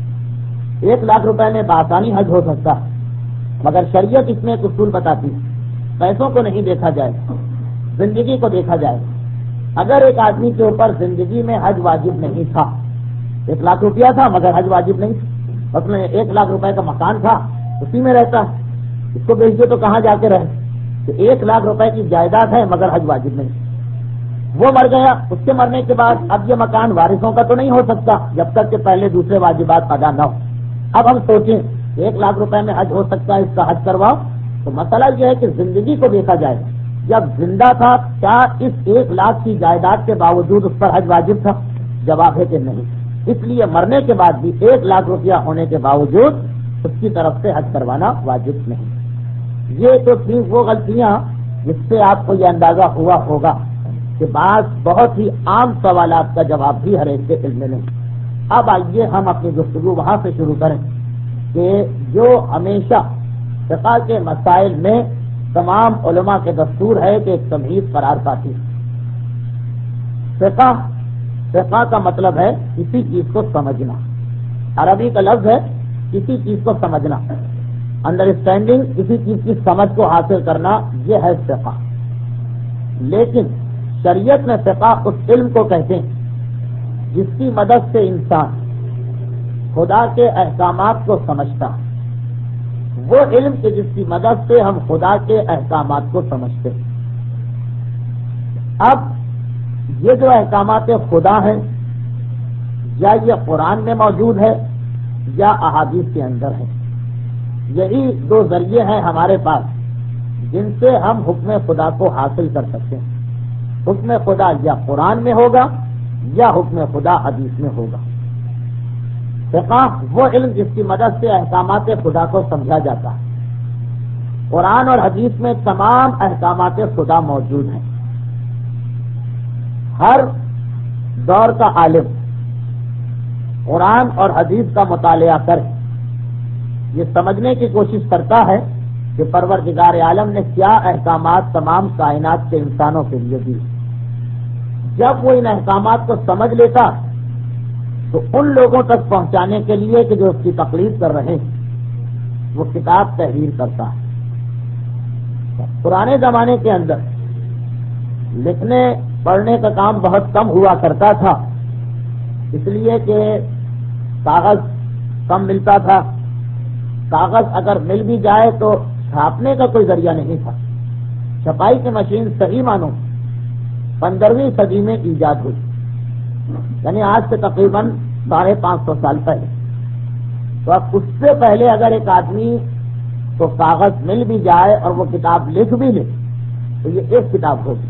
1 لاکھ روپے میں بآسانی حج ہو سکتا ہے، مگر شریعت اس میں ایک اصول بتاتی ہے. پیسوں کو نہیں دیکھا جائے، زندگی کو دیکھا جائے. اگر ایک آدمی کے اوپر زندگی میں حج واجب نہیں تھا، 1 لاکھ روپیہ تھا مگر حج واجب نہیں، اس میں 1 لاکھ روپے کا مکان تھا اسی میں رہتا ہے، اس کو بیچ دے تو کہاں جا کے رہے. تو 1 لاکھ روپے کی جائیداد ہے مگر حج واجب نہیں. وہ مر گیا، اس کے مرنے کے بعد اب یہ مکان وارثوں کا تو نہیں ہو سکتا جب تک کہ پہلے دوسرے واجبات ادا نہ ہو. اب ہم سوچیں 1 لاکھ روپے میں حج ہو سکتا ہے، اس کا حج کرواؤ. تو مسئلہ یہ ہے کہ زندگی کو دیکھا جائے، جب زندہ تھا کیا اس 1 لاکھ کی جائیداد کے باوجود اس پر حج واجب تھا؟ جواب ہے کہ نہیں. اس لیے مرنے کے بعد بھی 1 لاکھ روپیہ ہونے کے باوجود اس کی طرف سے حج کروانا واجب نہیں. یہ تو تھی وہ غلطیاں جس سے آپ کو یہ اندازہ ہوا ہوگا کہ بعض بہت ہی عام سوالات کا جواب بھی ہر ایک کے علم میں نہیں. اب آئیے ہم اپنی گفتگو وہاں سے شروع کریں کہ جو ہمیشہ فقہ کے مسائل میں تمام علماء کے دستور ہے کہ ایک تمہید قرار پاتی. فقہ کا مطلب ہے کسی چیز کو سمجھنا، عربی کا لفظ ہے کسی چیز کو سمجھنا، انڈرسٹینڈنگ، کسی چیز کی سمجھ کو حاصل کرنا، یہ ہے فقہ. لیکن شریعت میں فقہ اس علم کو کہتے ہیں جس کی مدد سے انسان خدا کے احکامات کو سمجھتا ہے. وہ علم کہ جس کی مدد سے ہم خدا کے احکامات کو سمجھتے ہیں. اب یہ جو احکامات خدا ہیں یا یہ قرآن میں موجود ہے یا احادیث کے اندر ہے، یہی 2 ذریعے ہیں ہمارے پاس جن سے ہم حکم خدا کو حاصل کر سکتے ہیں. حکم خدا یا قرآن میں ہوگا یا حکم خدا حدیث میں ہوگا. فقہ وہ علم جس کی مدد سے احکامات خدا کو سمجھا جاتا ہے. قرآن اور حدیث میں تمام احکامات خدا موجود ہیں. ہر دور کا عالم قرآن اور حدیث کا مطالعہ کر یہ سمجھنے کی کوشش کرتا ہے کہ پروردگار عالم نے کیا احکامات تمام کائنات کے انسانوں کے لیے دی. جب وہ ان احکامات کو سمجھ لیتا تو ان لوگوں تک پہنچانے کے لیے کہ جو اس کی تقلید کر رہے ہیں وہ کتاب تحریر کرتا ہے. پرانے زمانے کے اندر لکھنے پڑھنے کا کام بہت کم ہوا کرتا تھا، اس لیے کہ کاغذ کم ملتا تھا. کاغذ اگر مل بھی جائے تو چھاپنے کا کوئی ذریعہ نہیں تھا. چھپائی کی مشین صحیح مانو 15ویں صدی میں ایجاد ہوئی، یعنی آج سے تقریباً 550 سال پہلے. تو اب اس سے پہلے اگر ایک آدمی کو کاغذ مل بھی جائے اور وہ کتاب لکھ بھی لے تو یہ ایک کتاب ہوگی.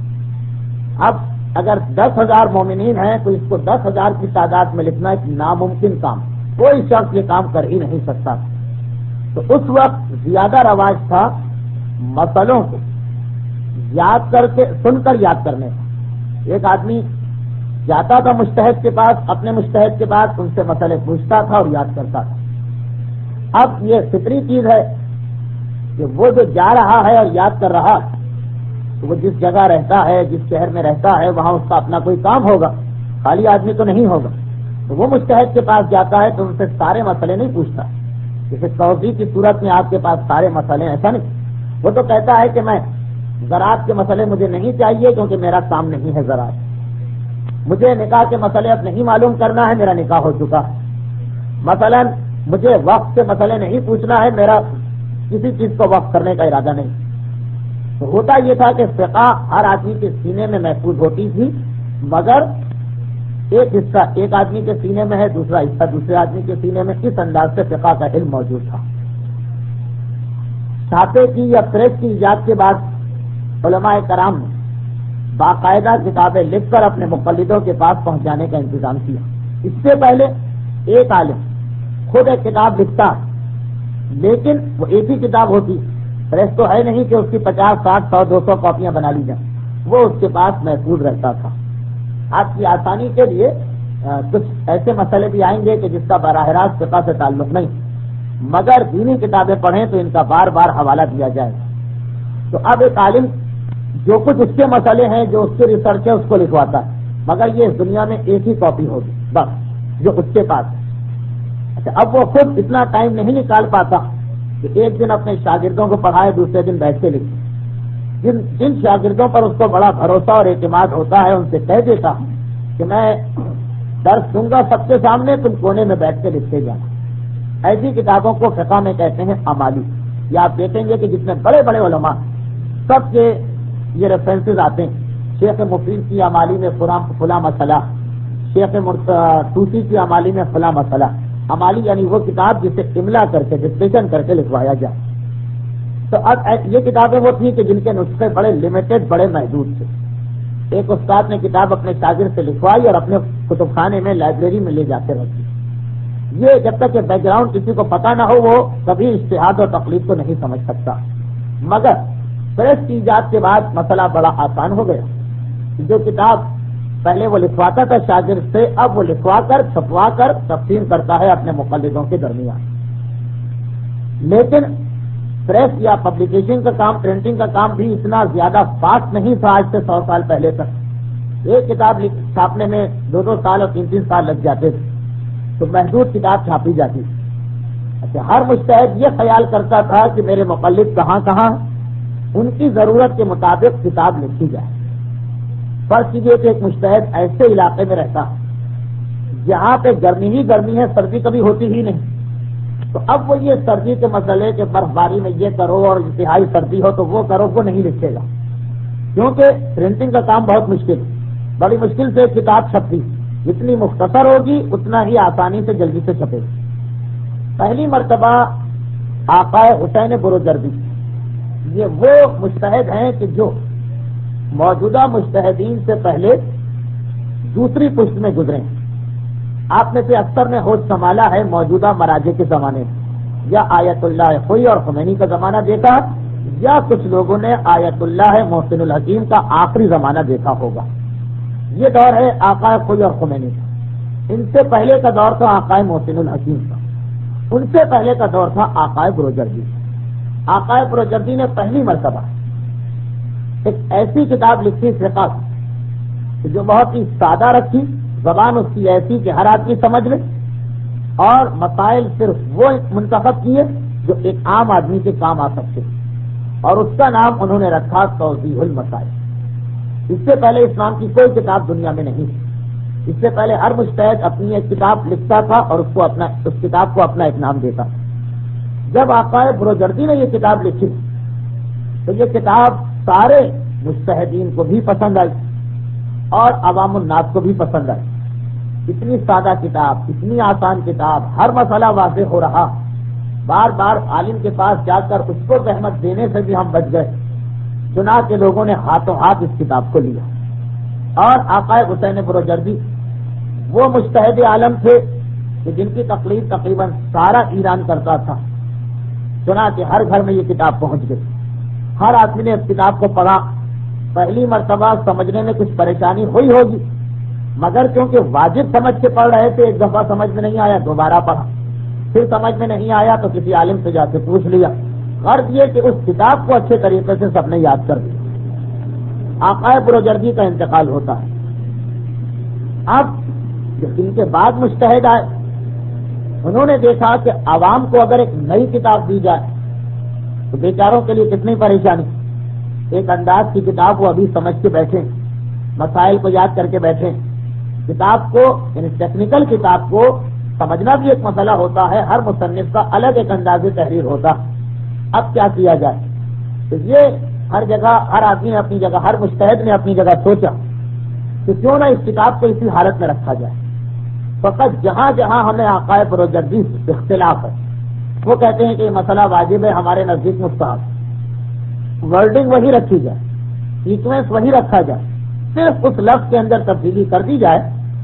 اب اگر 10,000 مومنین ہیں تو اس کو 10,000 کی تعداد میں لکھنا ایک ناممکن کام، کوئی شخص یہ کام کر ہی نہیں سکتا. تو اس وقت زیادہ رواج تھا مسئلوں کو یاد کر کے سن کر یاد کرنے کا. ایک آدمی جاتا تھا مجتہد کے پاس، اپنے مجتہد کے بعد ان سے مسئلے پوچھتا تھا اور یاد کرتا تھا. اب یہ فطری چیز ہے کہ وہ جو جا رہا ہے اور یاد کر رہا ہے تو وہ جس جگہ رہتا ہے، جس شہر میں رہتا ہے، وہاں اس کا اپنا کوئی کام ہوگا، خالی آدمی تو نہیں ہوگا. تو وہ مجتہد کے پاس جاتا ہے تو ان سے سارے مسئلے نہیں پوچھتا. جیسے توضیح کی صورت میں آپ کے پاس سارے مسئلے، ایسا نہیں. وہ تو کہتا ہے کہ میں زراعت کے مسئلے مجھے نہیں چاہیے کیونکہ میرا کام نہیں ہے زراعت. مجھے نکاح کے مسئلے اب نہیں معلوم کرنا ہے، میرا نکاح ہو چکا ہے. مثلا مجھے وقت کے مسئلے نہیں پوچھنا ہے، میرا کسی چیز کو وقف کرنے کا ارادہ نہیں. تو ہوتا یہ تھا کہ فقہ ہر آدمی کے سینے میں محفوظ ہوتی تھی، مگر ایک حصہ ایک آدمی کے سینے میں ہے، دوسرا حصہ دوسرے آدمی کے سینے میں. اس انداز سے فقہ کا علم موجود تھا. چھاپے کی یا پریس کی ایجاد کے بعد علماء کرام نے باقاعدہ کتابیں لکھ کر اپنے مقلدوں کے پاس پہنچانے کا انتظام کیا. اس سے پہلے ایک عالم خود ایک کتاب لکھتا لیکن وہ ایک ہی کتاب ہوتی. پریس تو ہے نہیں کہ اس کی 50, 60, 100, 200 کاپیاں بنا لی جائیں. وہ اس کے پاس محفوظ رہتا تھا. آپ کی آسانی کے لیے کچھ ایسے مسئلے بھی آئیں گے کہ جس کا براہ راست فقہ سے تعلق نہیں، مگر دینی کتابیں پڑھیں تو ان کا بار بار حوالہ دیا جائے. تو اب ایک عالم جو کچھ اس کے مسئلے ہیں، جو اس کے ریسرچ ہے، اس کو لکھواتا ہے، مگر یہ اس دنیا میں ایک ہی کاپی ہوگی بس جو اس کے پاس ہے. اچھا، اب وہ خود اتنا ٹائم نہیں نکال پاتا کہ ایک دن اپنے شاگردوں کو پڑھائے، دوسرے دن بیٹھ کے لکھے. جن شاگردوں پر اس کو بڑا بھروسہ اور اعتماد ہوتا ہے ان سے کہہ دیتا کہ میں درس دوں گا سب کے سامنے، تم کونے میں بیٹھ کے لکھتے جانا. ایسی کتابوں کو فقہ میں کہتے ہیں عمالی. یہ آپ دیکھیں گے کہ جتنے بڑے بڑے علماء سب کے یہ ریفرنسز آتے ہیں. شیخ مفید کی عمالی میں فلاں مسئلہ، شیخ توسی کی عمالی میں فلاں مسئلہ. عمالی یعنی وہ کتاب جسے املا کر کے ڈکٹیشن کر کے لکھوایا جائے. تو اب یہ کتابیں وہ تھیں کہ جن کے نسخے بڑے لمیٹڈ، بڑے محدود تھے. ایک استاد نے کتاب اپنے شاگرد سے لکھوائی اور اپنے کتب خانے میں، لائبریری میں لے جاتے رکھی. یہ جب تک کہ بیک گراؤنڈ کسی کو پتا نہ ہو وہ کبھی اجتہاد اور تقلید کو نہیں سمجھ سکتا. مگر پریس کی ایجاد کے بعد مسئلہ بڑا آسان ہو گیا. جو کتاب پہلے وہ لکھواتا تھا شاگرد سے، اب وہ لکھوا کر چھپوا کر تقسیم کرتا ہے اپنے مقلدوں کے درمیان. لیکن پریس یا پبلیکیشن کا کام، پرنٹنگ کا کام بھی اتنا زیادہ فاسٹ نہیں تھا آج سے 100 سال پہلے تک. ایک کتاب چھاپنے میں 2 سال اور 3 سال لگ جاتے تھے، تو محدود کتاب چھاپی جاتی. اچھا، ہر مجتہد یہ خیال کرتا تھا کہ میرے مقلد کہاں کہاں، ان کی ضرورت کے مطابق کتاب لکھی جائے. فرض کیجیے کہ ایک مجتہد ایسے علاقے میں رہتا جہاں پہ گرمی ہی گرمی ہے، سردی کبھی ہوتی ہی نہیں. تو اب وہ یہ سردی کے مسئلے کہ برف باری میں یہ کرو اور انتہائی سردی ہو تو وہ کرو، وہ نہیں لکھے گا، کیونکہ پرنٹنگ کا کام بہت مشکل، بڑی مشکل سے کتاب چھپتی. جتنی مختصر ہوگی اتنا ہی آسانی سے جلدی سے چھپے گی. پہلی مرتبہ آقا حسین بروجردی، یہ وہ مجتہد ہیں کہ جو موجودہ مجتہدین سے پہلے دوسری پشت میں گزرے. آپ میں سے اکثر نے ہوش سنبھالا ہے موجودہ مراجع کے زمانے میں، یا آیت اللہ خوئی اور خمینی کا زمانہ دیکھا، یا کچھ لوگوں نے آیت اللہ محسن الحکیم کا آخری زمانہ دیکھا ہوگا۔ یہ دور ہے آقا خوئی اور خمینی کا۔ ان سے پہلے کا دور تھا آقا محسن الحکیم کا، ان سے پہلے کا دور تھا آقا بروجردی۔ آقا بروجردی نے پہلی مرتبہ ایک ایسی کتاب لکھی فقہ کی جو بہت ہی سادہ رکھی، زبان اس کی ایسی کہ ہر آدمی سمجھ لے، اور مسائل صرف وہ منتخب کیے جو ایک عام آدمی کے کام آ سکتے، اور اس کا نام انہوں نے رکھا توضیح المسائل۔ اس سے پہلے اسلام کی کوئی کتاب دنیا میں نہیں تھی۔ اس سے پہلے ہر مجتہد اپنی ایک کتاب لکھتا تھا اور اس کتاب کو اپنا ایک نام دیتا۔ جب آقا بروجردی نے یہ کتاب لکھی تو یہ کتاب سارے مجتہدین کو بھی پسند آئی اور عوام الناس کو بھی پسند آئی۔ اتنی سادہ کتاب، اتنی آسان کتاب، ہر مسئلہ واضح ہو رہا، بار بار عالم کے پاس جا کر اس کو زحمت دینے سے بھی ہم بچ گئے، چنانچہ لوگوں نے ہاتھوں ہاتھ اس کتاب کو لیا۔ اور آقا حسین بروجردی وہ مجتہد عالم تھے کہ جن کی تقلید تقریباً سارا ایران کرتا تھا، چنانچہ ہر گھر میں یہ کتاب پہنچ گئی، ہر آدمی نے اس کتاب کو پڑھا۔ پہلی مرتبہ سمجھنے میں کچھ پریشانی ہوئی ہوگی، مگر کیونکہ واجب سمجھ کے پڑھ رہے تھے، ایک دفعہ سمجھ میں نہیں آیا دوبارہ پڑھا، پھر سمجھ میں نہیں آیا تو کسی عالم سے جا کے پوچھ لیا۔ غرض یہ کہ اس کتاب کو اچھے طریقے سے سب نے یاد کر دیا۔ آقا بروجردی کا انتقال ہوتا ہے۔ اب جو ان کے بعد مجتہد آئے، انہوں نے دیکھا کہ عوام کو اگر ایک نئی کتاب دی جائے تو بیچاروں کے لیے کتنی پریشانی۔ ایک انداز کی کتاب وہ ابھی سمجھ کے بیٹھے، مسائل کو یاد کر کے بیٹھے، کتاب کو یعنی ٹیکنیکل کتاب کو سمجھنا بھی ایک مسئلہ ہوتا ہے، ہر مصنف کا الگ ایک انداز تحریر ہوتا۔ اب کیا کیا جائے؟ تو یہ ہر جگہ، ہر آدمی نے اپنی جگہ، ہر مجتہد نے اپنی جگہ سوچا کہ کیوں نہ اس کتاب کو اسی حالت میں رکھا جائے۔ فقط جہاں جہاں ہمیں آقا بروجردی سے اختلاف ہے، وہ کہتے ہیں کہ یہ مسئلہ واجب ہے، ہمارے نزدیک مستحب، ورڈنگ وہی رکھی جائے، سیکوینس وہی رکھا جائے، صرف اس لفظ کے اندر تبدیلی کر دی جائے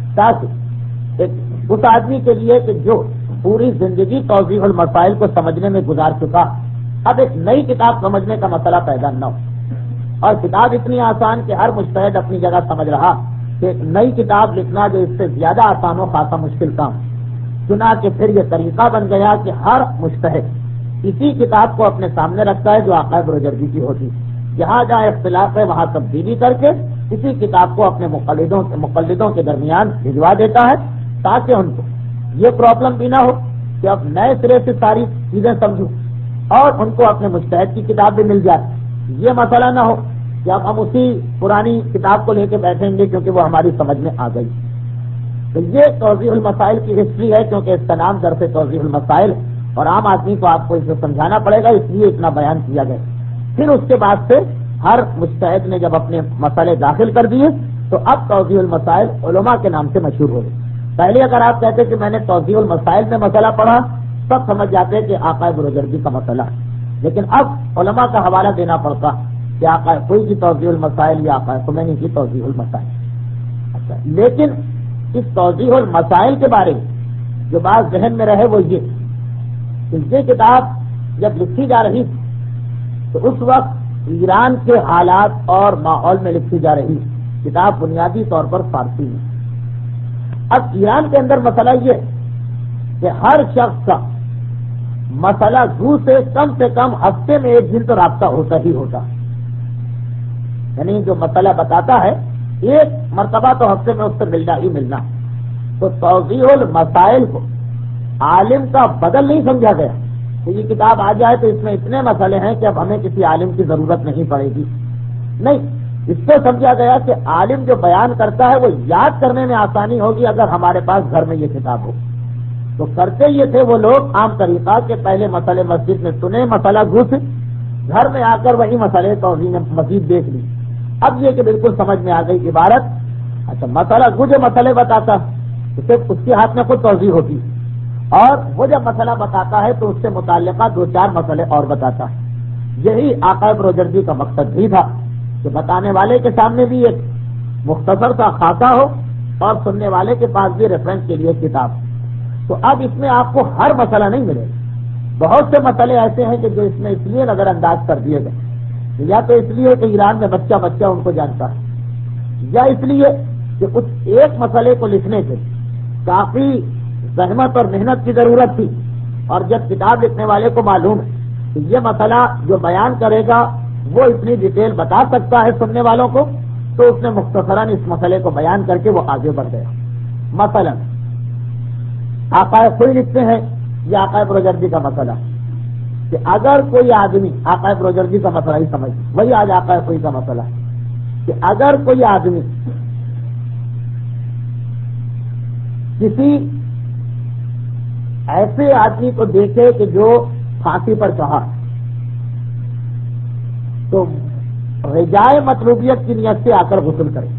تاکہ اس آدمی کے لیے کہ جو پوری زندگی توضیح المسائل کو سمجھنے میں گزار چکا، اب ایک نئی کتاب سمجھنے کا مسئلہ پیدا نہ ہو۔ اور کتاب اتنی آسان کہ ہر مجتہد اپنی جگہ سمجھ رہا کہ ایک نئی کتاب لکھنا جو اس سے زیادہ آسان ہو خاصا مشکل کام۔ چنانچہ پھر یہ طریقہ بن گیا کہ ہر مجتہد اسی کتاب کو اپنے سامنے رکھتا ہے جو آقا بروجردی کی ہوتی، جہاں جہاں اختلاف ہے وہاں تبدیلی کر کے اسی کتاب کو اپنے مقلدوں کے درمیان بھجوا دیتا ہے، تاکہ ان کو یہ پرابلم بھی نہ ہو کہ اب نئے سرے سے ساری چیزیں سمجھوں اور ان کو اپنے مجتہد کی کتاب بھی مل جائے۔ یہ مسئلہ نہ ہو کہ اب ہم اسی پرانی کتاب کو لے کے بیٹھیں گے کیونکہ وہ ہماری سمجھ میں آ گئی۔ تو یہ توضیح المسائل کی ہسٹری ہے، کیونکہ اس کا نام درس توضیح المسائل، اور عام آدمی کو آپ کو اسے سمجھانا پڑے گا، اس لیے اتنا بیان کیا گیا۔ پھر اس کے بعد سے ہر مجتہد نے جب اپنے مسئلے داخل کر دیے تو اب توضیح المسائل علماء کے نام سے مشہور ہو گئے۔ پہلے اگر آپ کہتے کہ میں نے توضیح المسائل میں مسئلہ پڑھا، سب سمجھ جاتے کہ آقا بروجردی کا مسئلہ ہے، لیکن اب علماء کا حوالہ دینا پڑتا کہ آقا کوئی کی توضیح المسائل یا آقا خمینی کی توضیح المسائل۔ اچھا، لیکن اس توضیح المسائل کے بارے میں جو بات ذہن میں رہے وہ یہ کہ یہ کتاب جب لکھی جا رہی تو اس وقت ایران کے حالات اور ماحول میں لکھی جا رہی کتاب بنیادی طور پر فارسی میں۔ اب ایران کے اندر مسئلہ یہ کہ ہر شخص کا مسئلہ گو سے کم ہفتے میں ایک دن تو رابطہ ہوتا ہی ہوتا، یعنی جو مسئلہ بتاتا ہے ایک مرتبہ تو ہفتے میں اس سے ملنا ہی ملنا۔ تو توضیح المسائل کو عالم کا بدل نہیں سمجھا گیا کہ یہ کتاب آ جائے تو اس میں اتنے مسئلے ہیں کہ اب ہمیں کسی عالم کی ضرورت نہیں پڑے گی، نہیں، اس سے سمجھا گیا کہ عالم جو بیان کرتا ہے وہ یاد کرنے میں آسانی ہوگی اگر ہمارے پاس گھر میں یہ کتاب ہو۔ تو کرتے یہ تھے وہ لوگ عام طریقہ کے پہلے مسئلے مسجد میں سنے، مسئلہ گھس، گھر میں آ کر وہی مسئلے توضیح مسجد دیکھ لی۔ اب یہ کہ بالکل سمجھ میں آ گئی عبارت، اچھا مسئلہ جو مسئلے بتاتا تو صرف اس کے ہاتھ میں خود توضیح ہوتی، اور وہ جب مسئلہ بتاتا ہے تو اس سے متعلقہ 2-4 مسئلے اور بتاتا ہے۔ یہی آقا بروجردی کا مقصد بھی تھا کہ بتانے والے کے سامنے بھی ایک مختصر سا خاکہ ہو اور سننے والے کے پاس بھی ریفرنس کے لیے کتاب. تو اب اس میں آپ کو ہر مسئلہ نہیں ملے گا. بہت سے مسئلے ایسے ہیں کہ جو اس میں اس لیے نظر انداز کر دیے گئے، یا تو اس لیے کہ ایران میں بچہ بچہ ان کو جانتا ہے، یا اس لیے کہ اس ایک مسئلے کو لکھنے سے کافی زحمت اور محنت کی ضرورت تھی، اور جب کتاب لکھنے والے کو معلوم ہے کہ یہ مسئلہ جو بیان کرے گا وہ اتنی ڈیٹیل بتا سکتا ہے سننے والوں کو، تو اس نے مختصراً اس مسئلے کو بیان کر کے وہ آگے بڑھ گیا. مثلا آقائے خوئی لکھتے ہیں، یہ آقائے بروجردی کا مسئلہ کہ اگر کوئی آدمی، آقائے بروجردی کا مسئلہ ہی سمجھ، وہی آج آقائے خوئی کا مسئلہ ہے کہ اگر کوئی آدمی کسی ایسے آدمی کو دیکھے کہ جو پھانسی پر چڑھا، تو رجائے مطلوبیت کی نیت سے آ کر غسل کرے.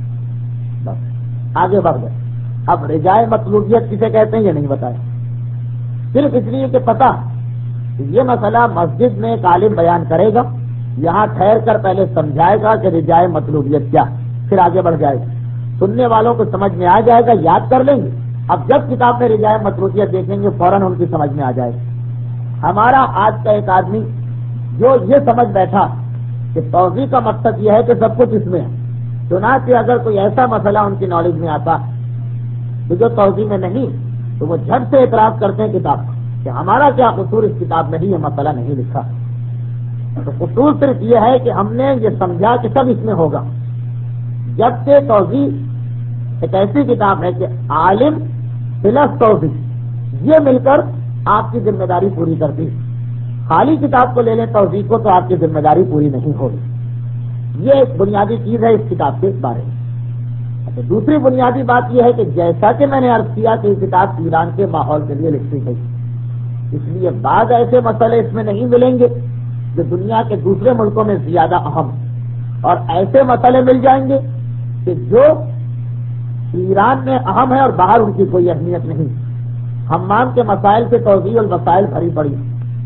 بس آگے بڑھ گئے. اب رجائے مطلوبیت کسے کہتے ہیں یہ نہیں بتایا، صرف اس لیے کہ پتہ یہ مسئلہ مسجد میں ایک عالم بیان کرے گا، یہاں ٹھہر کر پہلے سمجھائے گا کہ رجائے مطلوبیت کیا، پھر آگے بڑھ جائے گا. سننے والوں کو سمجھ میں آ جائے گا، یاد کر لیں گے. اب جب کتاب میں رجائے مطلوبیت دیکھیں گے فوراً ان کی سمجھ میں آ جائے گا. ہمارا آج کا ایک آدمی جو یہ سمجھ بیٹھا کہ توضیح کا مقصد یہ ہے کہ سب کچھ اس میں ہے، چنانچہ اگر کوئی ایسا مسئلہ ان کی نالج میں آتا تو جو توضیح میں نہیں، تو وہ جھٹ سے اعتراض کرتے ہیں کتاب کہ ہمارا کیا قصور، اس کتاب میں ہی یہ مسئلہ نہیں لکھا. تو قصور صرف یہ ہے کہ ہم نے یہ سمجھا کہ سب اس میں ہوگا، جبکہ توضیح ایک ایسی کتاب ہے کہ عالم پلس توضیح یہ مل کر آپ کی ذمہ داری پوری کرتی ہے. خالی کتاب کو لے لیں توضیح کو تو آپ کی ذمہ داری پوری نہیں ہوگی. یہ ایک بنیادی چیز ہے اس کتاب کے بارے میں. دوسری بنیادی بات یہ ہے کہ جیسا کہ میں نے عرض کیا کہ یہ کتاب ایران کے ماحول کے لیے لکھی گئی، اس لیے بعض ایسے مسئلے اس میں نہیں ملیں گے جو دنیا کے دوسرے ملکوں میں زیادہ اہم، اور ایسے مسئلے مل جائیں گے کہ جو ایران میں اہم ہے اور باہر ان کی کوئی اہمیت نہیں. حمام کے مسائل سے توضیح المسائل بھری پڑی.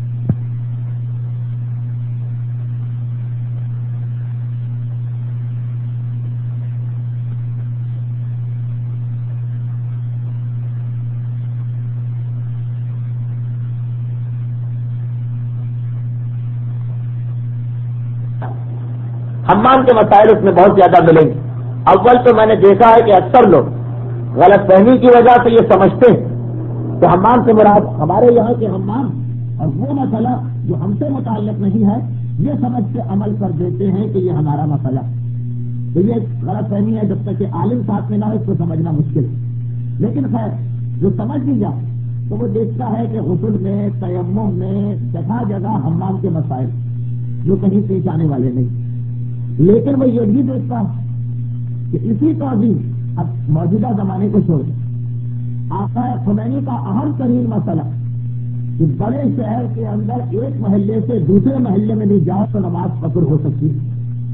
حمام کے مسائل اس میں بہت زیادہ ملیں گے. اول تو میں نے دیکھا ہے کہ اکثر لوگ غلط فہمی کی وجہ سے یہ سمجھتے ہیں کہ حمام سے مراد ہمارے یہاں کے حمام، اور وہ مسئلہ جو ہم سے متعلق نہیں ہے یہ سمجھ کے عمل کر دیتے ہیں کہ یہ ہمارا مسئلہ. تو یہ غلط فہمی ہے، جب تک کہ عالم ساتھ میں نہ ہو اس کو سمجھنا مشکل ہے. لیکن خیر جو سمجھ بھی جائے تو وہ دیکھتا ہے کہ غسل میں، تیمم میں جگہ جگہ حمام کے مسائل جو کہیں پیش آنے والے نہیں. لیکن وہ یہ بھی دیکھتا کہ اسی توضیح اب موجودہ زمانے کو چھوڑ دیں. آقا خمینی کا اہم ترین مسئلہ کہ بڑے شہر کے اندر ایک محلے سے دوسرے محلے میں نہیں جاؤ تو نماز قصر ہو سکتی ہے.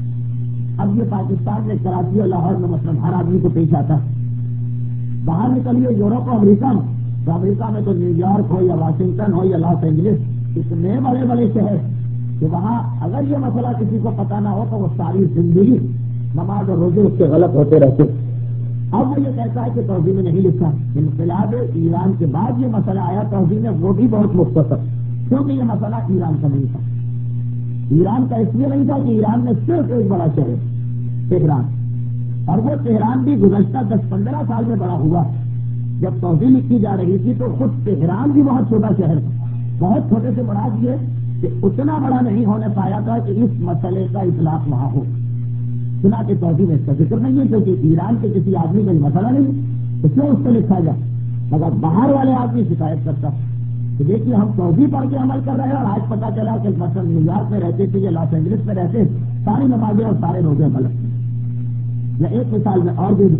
اب یہ پاکستان میں کراچی اور لاہور میں مثلاً ہر آدمی کو پیش آتا ہے. باہر نکلیے یورپ اور امریکہ میں، تو امریکہ میں تو نیو یارک ہو یا واشنگٹن ہو یا لاس اینجلس، اتنے بڑے بڑے شہر کہ وہاں اگر یہ مسئلہ کسی کو پتہ نہ ہو تو وہ ساری زندگی نماز اور روزے اس کے غلط ہوتے رہتے. اب وہ یہ کہتا ہے کہ توضیح میں نہیں لکھا. انقلاب ایران کے بعد یہ مسئلہ آیا توضیح میں، وہ بھی بہت مختصر، کیونکہ یہ مسئلہ ایران کا نہیں تھا. ایران کا اس لیے نہیں تھا کہ ایران میں صرف ایک بڑا شہر تہران، اور وہ تہران بھی گزشتہ 10-15 سال میں بڑا ہوا. جب توضیح لکھی جا رہی تھی تو خود تہران بھی بہت چھوٹا شہر تھا. بہت چھوٹے سے بڑا یہ کہ اتنا بڑا نہیں ہونے پایا تھا کہ اس مسئلے کا اطلاق وہاں ہو. سنا کہ توضیح میں اس کا ذکر نہیں ہے کیونکہ ایران کے کسی آدمی کا یہ مسئلہ نہیں تو کیوں اس کو لکھا جائے. مگر باہر والے آدمی شکایت کرتا کہ دیکھیے ہم توضیح پڑھ کے عمل کر رہے ہیں اور آج پتا چلا کہ مثلا نیو یارک میں رہتے تھے یا لاس اینجلس میں رہتے ساری نمازیں اور سارے روزے غلط. یا ایک مثال میں اور بھی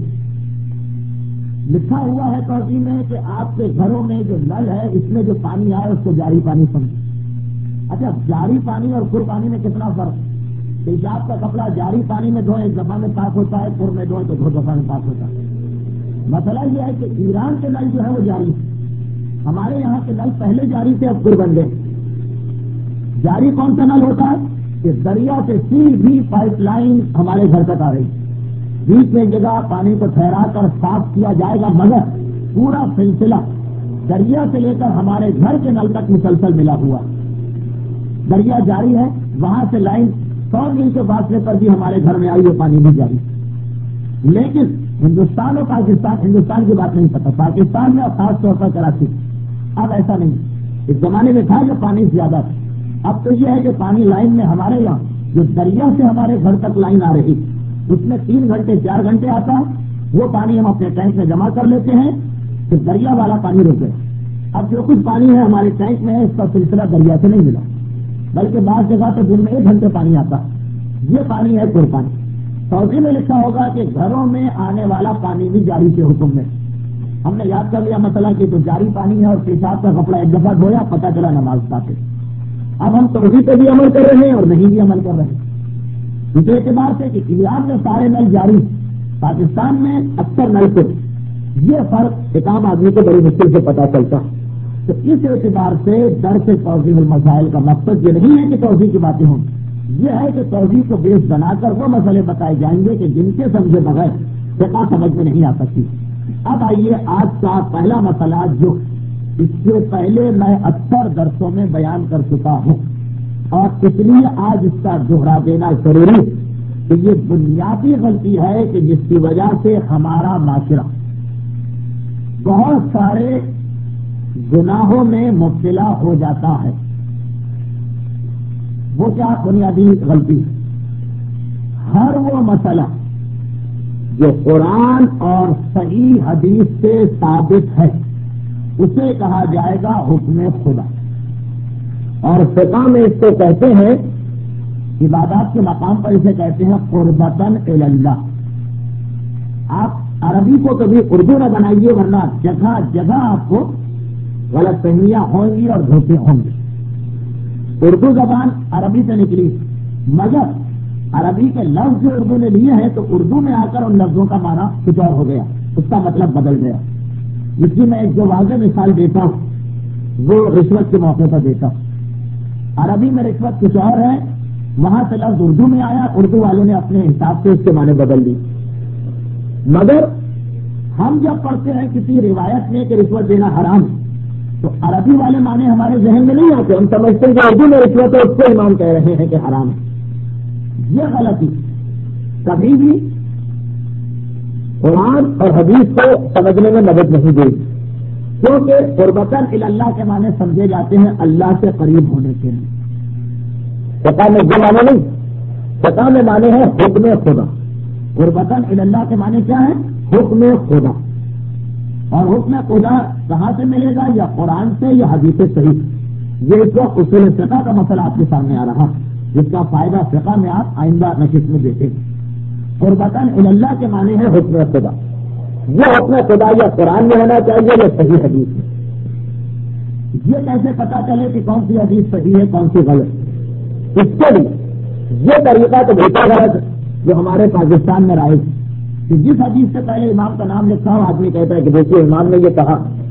لکھا ہوا ہے توضیح میں کہ آپ کے گھروں میں جو نل ہے اس میں جو پانی آئے اس کو جاری پانی سمجھے. اچھا جاری پانی اور پر پانی میں کتنا فرق ہے؟ پیشاب کا کپڑا جاری پانی میں دھوئے ایک دفعہ میں پاک ہوتا ہے، پر میں دھوئے تو 2 دفعہ میں پاک ہوتا ہے. مسئلہ یہ ہے کہ ایران کے نل جو ہے وہ جاری، ہمارے یہاں کے نل پہلے جاری تھے اب پر بن گئے. جاری کون سا نل ہوتا ہے کہ دریا سے سیدھی پائپ لائن ہمارے گھر تک آ رہی، بیچ میں جگہ پانی کو ٹھہرا کر صاف کیا جائے گا، مگر پورا سلسلہ دریا سے لے کر ہمارے گھر کے نل تک مسلسل ملا ہوا، دریا جاری ہے، وہاں سے لائن 100 میل کے فاصلے پر بھی ہمارے گھر میں آئی ہے، پانی بھی جاری۔ لیکن ہندوستان اور ہندوستان کی بات نہیں پتا، پاکستان میں اور خاص طور پر کراچی، اب ایسا نہیں۔ اس زمانے میں تھا کہ پانی زیادہ تھا، اب تو یہ ہے کہ پانی لائن میں ہمارے یہاں جو دریا سے ہمارے گھر تک لائن آ رہی اس میں 3 گھنٹے 4 گھنٹے آتا ہے، وہ پانی ہم اپنے ٹینک میں جمع کر لیتے ہیں، پھر دریا والا پانی روکے۔ اب جو کچھ پانی ہے ہمارے ٹینک میں ہے، اس کا سلسلہ دریا سے نہیں ملا، بلکہ بعض جگہ تو دن میں 1 گھنٹے پانی آتا ہے، یہ پانی ہے پر پانی۔ سعودی میں لکھا ہوگا کہ گھروں میں آنے والا پانی بھی جاری کے حکم میں۔ ہم نے یاد کر لیا مسئلہ کہ تو جاری پانی ہے اور پیشاب کا کپڑا ایک دفعہ دھویا، پتہ چلا نماز پاتے۔ اب ہم توحید پہ بھی عمل کر رہے ہیں اور نہیں بھی عمل کر رہے ہیں، اس اعتبار سے کہ ایران میں سارے نل جاری، پاکستان میں اکثر نل سے، یہ فرق ایک عام آدمی کو بڑی مشکل سے پتہ چلتا۔ تو اس اعتبار سے درس توضیح المسائل کا مقصد یہ نہیں ہے کہ توضیح کی باتیں ہوں، یہ ہے کہ توحید کو بیس بنا کر وہ مسئلے بتائے جائیں گے کہ جن کے سمجھے بغیر فقہ سمجھ میں نہیں آ سکتی۔ اب آئیے آج کا پہلا مسئلہ، جو اس سے پہلے میں اکثر درسوں میں بیان کر چکا ہوں، اور اس لیے آج اس کا دوہرا دینا ضروری کہ یہ بنیادی غلطی ہے کہ جس کی وجہ سے ہمارا معاشرہ بہت سارے گناہوں میں مبتلا ہو جاتا ہے۔ وہ کیا بنیادی غلطی؟ ہر وہ مسئلہ جو قرآن اور صحیح حدیث سے ثابت ہے اسے کہا جائے گا حکم خدا، اور فقہ میں اس کو کہتے ہیں، عبادات کے مقام پر اسے کہتے ہیں قربتاً الی اللہ۔ آپ عربی کو کبھی اردو نہ بنائیے، ورنہ جگہ جگہ آپ کو غلط فہمیاں ہوں گی اور دھوکے ہوں گے۔ اردو زبان عربی سے نکلی، مگر عربی کے لفظ جو اردو نے لیے ہیں تو اردو میں آ کر ان لفظوں کا معنی کچھ اور ہو گیا، اس کا مطلب بدل گیا۔ اس کی میں ایک جو واضح مثال دیتا ہوں وہ رشوت کے موقع پر دیتا ہوں۔ عربی میں رشوت کچھ اور ہے، وہاں سے لفظ اردو میں آیا، اردو والوں نے اپنے حساب سے اس کے معنی بدل دی۔ مگر ہم جب پڑھتے ہیں کسی روایت میں کہ رشوت دینا حرام ہے تو عربی والے معنی ہمارے ذہن میں نہیں آتے، ہم سمجھتے ہیں کہ اردو میں رشوت ہے، اس کو امام کہہ رہے ہیں کہ حرام ہے۔ یہ غلطی کبھی بھی قرآن اور حدیث کو سمجھنے میں مدد نہیں دے گی، کیونکہ قربتاً الی اللہ کے معنی سمجھے جاتے ہیں اللہ سے قریب ہونے کے لیے۔ فقہ میں یہ معنی نہیں، فقہ میں معنی ہے حکم خدا۔ قربتاً الی اللہ کے معنی کیا ہے؟ حکم خدا۔ اور حکم خدا کہاں سے ملے گا؟ یا قرآن سے یا حدیث صحیح۔ یہ اس وقت اصول فقہ کا مسئلہ آپ کے سامنے آ رہا، جس کا فائدہ فقہ میں آپ آئندہ نشست میں دیکھیں گے۔ قربتاً الی اللہ کے معنی ہے حکم خدا۔ یہ حکم خدا یا قرآن میں ہونا چاہیے یا صحیح حدیث میں۔ یہ کیسے پتا چلے کہ کون سی حدیث صحیح ہے کون سی غلط؟ اس کے لیے یہ طریقہ تو بہت غلط ہے جو ہمارے پاکستان میں رائج ہے کہ جس حدیث سے پہلے امام کا نام لکھا ہو آدمی کہتا ہے کہ دیکھیے امام نے یہ کہا۔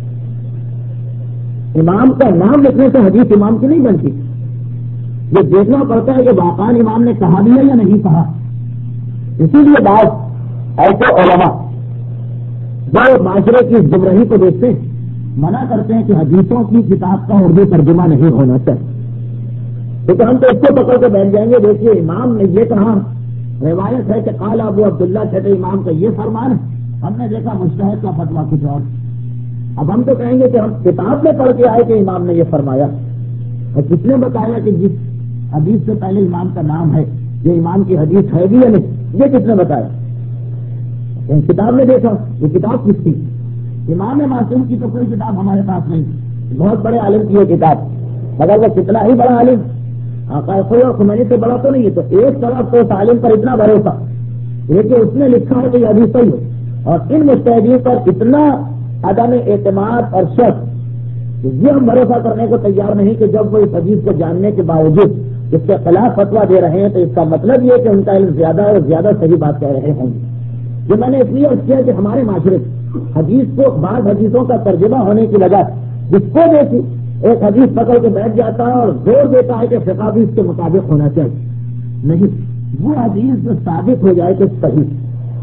امام کا نام لکھنے سے حدیث امام کی نہیں بنتی، یہ دیکھنا پڑتا ہے کہ واقعی امام نے کہا بھی ہے یا نہیں کہا۔ اسی لیے بعض ایسے علماء جو معاشرے کی گمراہی کو دیکھتے ہیں منع کرتے ہیں کہ حدیثوں کی کتاب کا اردو ترجمہ نہیں ہونا چاہیے، کیونکہ ہم تو اس کو پکڑ کے بیٹھ جائیں گے، دیکھیے امام نے یہ کہا، روایت ہے کہ قال ابو عبداللہ کہتے امام کا یہ فرمان ہے، ہم نے دیکھا مجتہد کا فتویٰ کچھ اور۔ اب ہم تو کہیں گے کہ ہم کتاب میں پڑھ کے آئے کہ امام نے یہ فرمایا، اور کس نے بتایا کہ جس حدیث سے پہلے امام کا نام ہے یہ امام کی حدیث ہے بھی یا نہیں؟ یہ کس نے بتایا؟ کتاب میں دیکھا، یہ کتاب کس کی؟ امام معصوم کی تو کوئی کتاب ہمارے پاس نہیں، بہت بڑے عالم کی یہ کتاب، مگر وہ کتنا ہی بڑا عالم، آقا اور خمینی سے بڑا تو نہیں ہے، تو ایک طرف تو اس عالم پر اتنا بھروسہ یہ کہ اس نے لکھا ہے کہ یہ حدیث صحیح ہے، اور ان مجتہدین پر اتنا عدم اعتماد اور شک، یہ ہم بھروسہ کرنے کو تیار نہیں کہ جب وہ اس حدیث کو جاننے کے باوجود اس کے خلاف فتویٰ دے رہے ہیں تو اس کا مطلب یہ کہ ان کا علم زیادہ ہے اور زیادہ صحیح بات کہہ رہے ہوں گے۔ یہ میں نے اس لیے اس کیا کہ ہمارے معاشرے حدیث کو بعض حدیثوں کا ترجمہ ہونے کی وجہ جس کو دیکھی ایک حدیث پکڑ کے بیٹھ جاتا ہے اور زور دیتا ہے کہ فقہ بھی اس کے مطابق ہونا چاہیے۔ نہیں، وہ حدیث جو ثابت ہو جائے کہ صحیح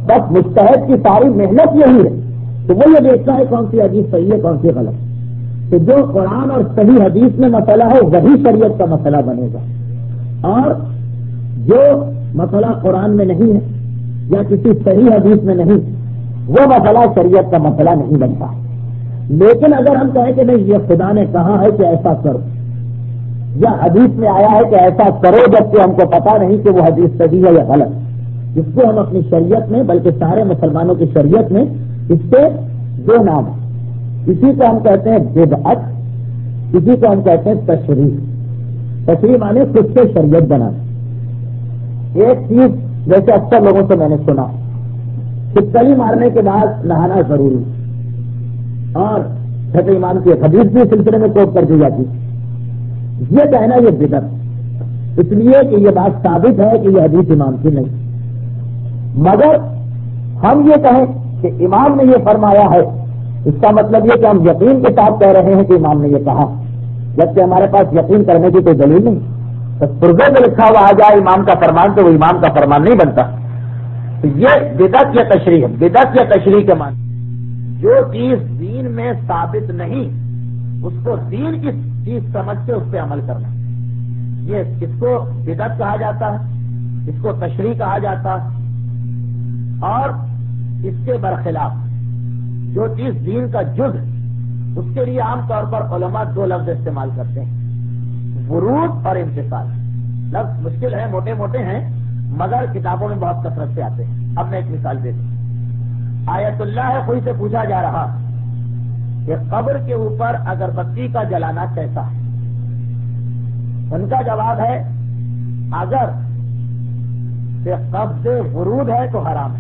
بس مجتہد کی ساری محنت یہی ہے تو وہ یہ دیکھتا ہے کون سی حدیث صحیح ہے کون سی غلط. کہ جو قرآن اور صحیح حدیث میں مسئلہ ہے وہی شریعت کا مسئلہ بنے گا, اور جو مسئلہ قرآن میں نہیں ہے یا کسی صحیح حدیث میں نہیں وہ مسئلہ شریعت کا مسئلہ نہیں بنتا. لیکن اگر ہم کہیں کہ نہیں یہ خدا نے کہا ہے کہ ایسا کرو یا حدیث میں آیا ہے کہ ایسا کرو, جبکہ ہم کو پتا نہیں کہ وہ حدیث صحیح ہے یا غلط, جس کو ہم اپنی شریعت میں بلکہ سارے مسلمانوں کی شریعت میں اس کے دو نام ہیں. کسی کو ہم کہتے ہیں بدعت, کسی کو ہم کہتے ہیں تشریح. تشریح مانے خود سے شریعت بنانا. ایک چیز جیسے اکثر لوگوں سے میں نے سنا کہ کلی مارنے کے بعد نہانا ضروری, اور چھٹے ایمان کی ایک حدیث بھی اس سلسلے میں کوٹ کر دی جاتی. یہ کہنا یہ بدعت, اس لیے کہ یہ بات ثابت ہے کہ یہ حدیث امام کی نہیں. مگر ہم یہ کہیں کہ امام نے یہ فرمایا ہے, اس کا مطلب یہ کہ ہم یقین کے ساتھ کہہ رہے ہیں کہ امام نے یہ کہا, جبکہ ہمارے پاس یقین کرنے کی کوئی دلیل نہیں. تو پردے میں لکھا ہوا آ جائے امام کا فرمان تو وہ امام کا فرمان نہیں بنتا. تو یہ بدعت یا تشریح ہے. بدعت یا تشریح کے معنی جو چیز دین میں ثابت نہیں اس کو دین کی چیز سمجھ کے اس پہ عمل کرنا, یہ اس کو بدعت کہا جاتا ہے, اس کو تشریح کہا جاتا ہے. اور اس کے برخلاف جو چیز دین کا جز ہے اس کے لیے عام طور پر علماء دو لفظ استعمال کرتے ہیں, ورود اور امتثال. لفظ مشکل ہے, موٹے موٹے ہیں, مگر کتابوں میں بہت کثرت سے آتے ہیں. اب میں ایک مثال دیتا ہوں. آیت اللہ کوئی سے پوچھا جا رہا کہ قبر کے اوپر اگربتی کا جلانا کیسا ہے. ان کا جواب ہے اگر کہ قبض ورود ہے تو حرام ہے,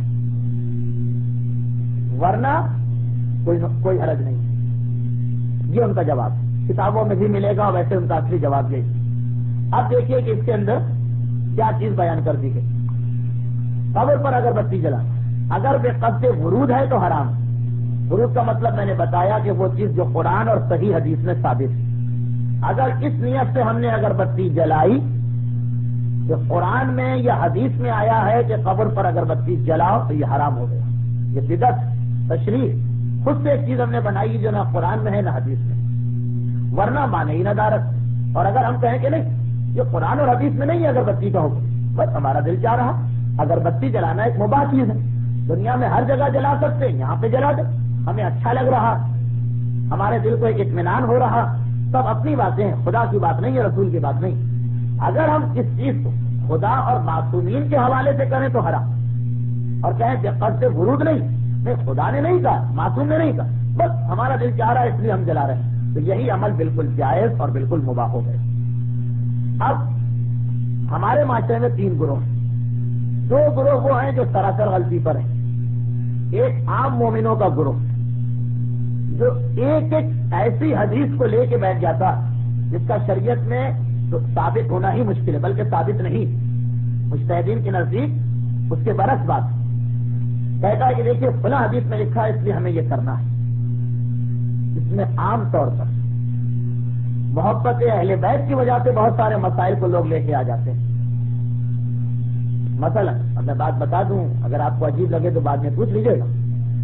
ورنہ کوئی حرج نہیں. یہ ان کا جواب کتابوں میں بھی ملے گا, ویسے ان کا اصلی جواب یہی. اب دیکھیے کہ اس کے اندر کیا چیز بیان کر دی گئی. قبر پر اگربتی جلانا اگر بے قبض ورود ہے تو حرام. ورود کا مطلب میں نے بتایا کہ وہ چیز جو قرآن اور صحیح حدیث میں ثابت ہے. اگر اس نیت سے ہم نے اگربتی جلائی کہ قرآن میں یا حدیث میں آیا ہے کہ قبر پر اگربتی جلاؤ تو یہ حرام ہو گیا. یہ بدعت تشریح خود سے ایک چیز ہم نے بنائی جو نہ قرآن میں ہے نہ حدیث میں, ورنہ مانے ہی ندارت. اور اگر ہم کہیں کہ نہیں یہ قرآن اور حدیث میں نہیں ہے اگربتی کا حکم, بس ہمارا دل چاہ رہا اگربتی جلانا ایک مباح چیز ہے, دنیا میں ہر جگہ جلا سکتے ہیں, یہاں پہ جلا دیں, ہمیں اچھا لگ رہا, ہمارے دل کو ایک اطمینان ہو رہا, سب اپنی باتیں ہیں, خدا کی بات نہیں ہے, رسول کی بات نہیں. اگر ہم اس چیز کو خدا اور معصومین کے حوالے سے کریں تو حرام, اور کہیں بے قصد ورود نہیں, خدا نے نہیں کہا, معصوم نے نہیں کہا, بس ہمارا دل چاہ رہا ہے اس لیے ہم جلا رہے ہیں, تو یہی عمل بالکل جائز اور بالکل مباح ہو گئے. اب ہمارے معاشرے میں 3 گروہ ہیں. 2 گروہ وہ ہیں جو سراسر غلطی پر ہیں. ایک عام مومنوں کا گروہ جو ایک ایسی حدیث کو لے کے بیٹھ جاتا جس کا شریعت میں تو ثابت ہونا ہی مشکل ہے, بلکہ ثابت نہیں, مجتہدین کے نزدیک اس کے برعکس بات کہتا ہے کہ دیکھیے فلاں حدیث میں لکھا ہے اس لیے ہمیں یہ کرنا ہے. اس میں عام طور پر محبت اہل بیت کی وجہ سے بہت سارے مسائل کو لوگ لے کے آ جاتے ہیں. مثلا اب میں بات بتا دوں, اگر آپ کو عجیب لگے تو بعد میں پوچھ لیجیے گا.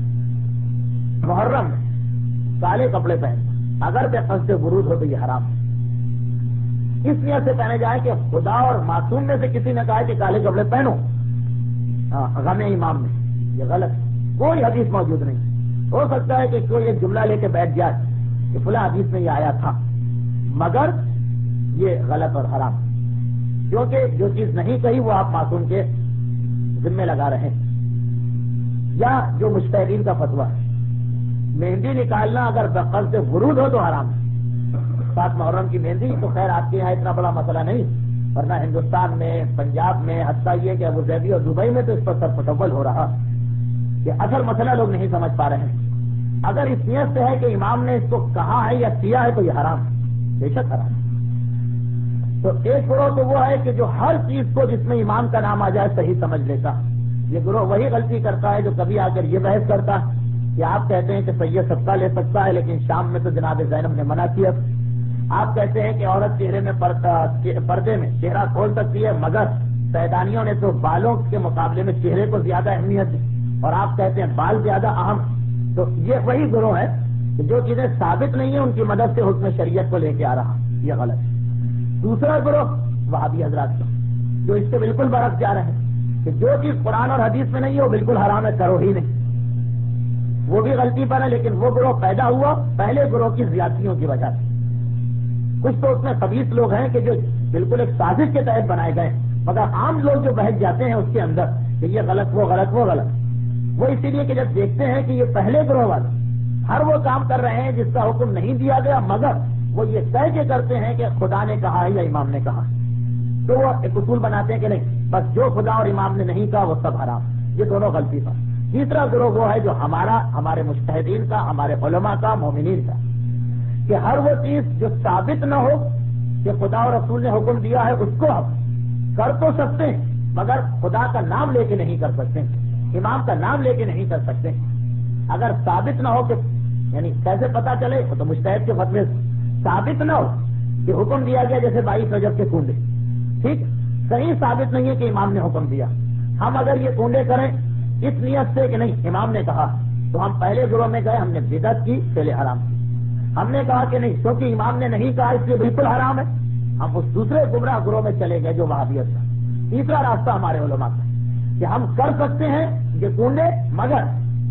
محرم میں کالے کپڑے پہننا اگر بے قصد ورود ہو تو یہ حرام ہے. اس نیت سے پہنے جائیں کہ خدا اور معصوم میں سے کسی نے کہا کہ کالے کپڑے پہنو غم امام میں, یہ غلط, کوئی حدیث موجود نہیں. ہو سکتا ہے کہ کوئی ایک جملہ لے کے بیٹھ جائے کہ فلاں حدیث میں یہ آیا تھا, مگر یہ غلط اور حرام, کیونکہ جو چیز نہیں کہی وہ آپ معصوم کے ذمہ لگا رہے ہیں. یا جو مجتہدین کا فتویٰ ہے, مہندی نکالنا اگر بقصد ورود ہو تو حرام ہے. 7 محرم کی مہندی تو خیر آپ کے یہاں اتنا بڑا مسئلہ نہیں, ورنہ ہندوستان میں, پنجاب میں, حتیٰ یہ کہ ابوظہبی اور دبئی میں تو اس پر سر پٹول ہو رہا کہ اصل مسئلہ لوگ نہیں سمجھ پا رہے ہیں. اگر اس نیت سے ہے کہ امام نے اس کو کہا ہے یا کیا ہے تو یہ حرام ہے, بے شک حرام ہے. تو ایک گروہ تو وہ ہے کہ جو ہر چیز کو جس میں امام کا نام آ جائے صحیح سمجھ لیتا. یہ گروہ وہی غلطی کرتا ہے جو کبھی آ کر یہ بحث کرتا کہ آپ کہتے ہیں کہ سید صدقہ لے سکتا ہے لیکن شام میں تو جناب زینب نے منع کیا. آپ کہتے ہیں کہ عورت چہرے میں پردے میں چہرہ کھول سکتی ہے, مگر سیدانیوں نے تو بالوں کے مقابلے میں چہرے کو زیادہ اہمیت دی. اور آپ کہتے ہیں بال زیادہ اہم، تو یہ وہی گروہ ہے کہ جو چیزیں ثابت نہیں ہیں ان کی مدد سے حکم شریعت کو لے کے آ رہا، یہ غلط ہے۔ دوسرا گروہ وہابی حضرات کا، جو اس سے بالکل برعکس جا رہے ہیں کہ جو چیز قرآن اور حدیث میں نہیں ہے وہ بالکل حرام ہے، کرو ہی نہیں، وہ بھی غلطی پر ہے، لیکن وہ گروہ پیدا ہوا پہلے گروہ کی زیادتیوں کی وجہ سے۔ کچھ تو اس میں خبیث لوگ ہیں کہ جو بالکل ایک سازش کے تحت بنائے گئے، مگر عام لوگ جو بہک جاتے ہیں اس کے اندر کہ یہ غلط وہ غلط وہ غلط، وہ اسی لیے کہ جب دیکھتے ہیں کہ یہ پہلے گروہ والے ہر وہ کام کر رہے ہیں جس کا حکم نہیں دیا گیا، مگر وہ یہ طے کے کرتے ہیں کہ خدا نے کہا ہے یا امام نے کہا ہے، تو وہ ایک اصول بناتے ہیں کہ نہیں، بس جو خدا اور امام نے نہیں کہا وہ سب حرام، یہ دونوں غلطی پر۔ تیسرا گروہ وہ ہے جو ہمارے مجتہدین کا، ہمارے علماء کا، مومنین کا، کہ ہر وہ چیز جو ثابت نہ ہو کہ خدا اور رسول نے حکم دیا ہے اس کو ہم کر تو سکتے ہیں، مگر خدا کا نام لے کے نہیں کر سکتے، امام کا نام لے کے نہیں کر سکتے۔ اگر ثابت نہ ہو کہ یعنی کیسے پتا چلے، تو مجتہد کے فتوے ثابت نہ ہو کہ حکم دیا گیا جیسے 22 رجب کے کنڈے، ٹھیک، صحیح ثابت نہیں ہے کہ امام نے حکم دیا، ہم اگر یہ کنڈے کریں اس نیت سے کہ نہیں امام نے کہا، تو ہم پہلے گروہ میں گئے، ہم نے بدعت کی، پہلے حرام کی۔ ہم نے کہا کہ نہیں کیونکہ امام نے نہیں کہا اس لیے بالکل حرام ہے، ہم اس دوسرے گمراہ گروہ میں چلے گئے جو وہابیت کا۔ تیسرا راستہ ہمارے علماء کا کہ ہم کر سکتے ہیں یہ کنڈے، مگر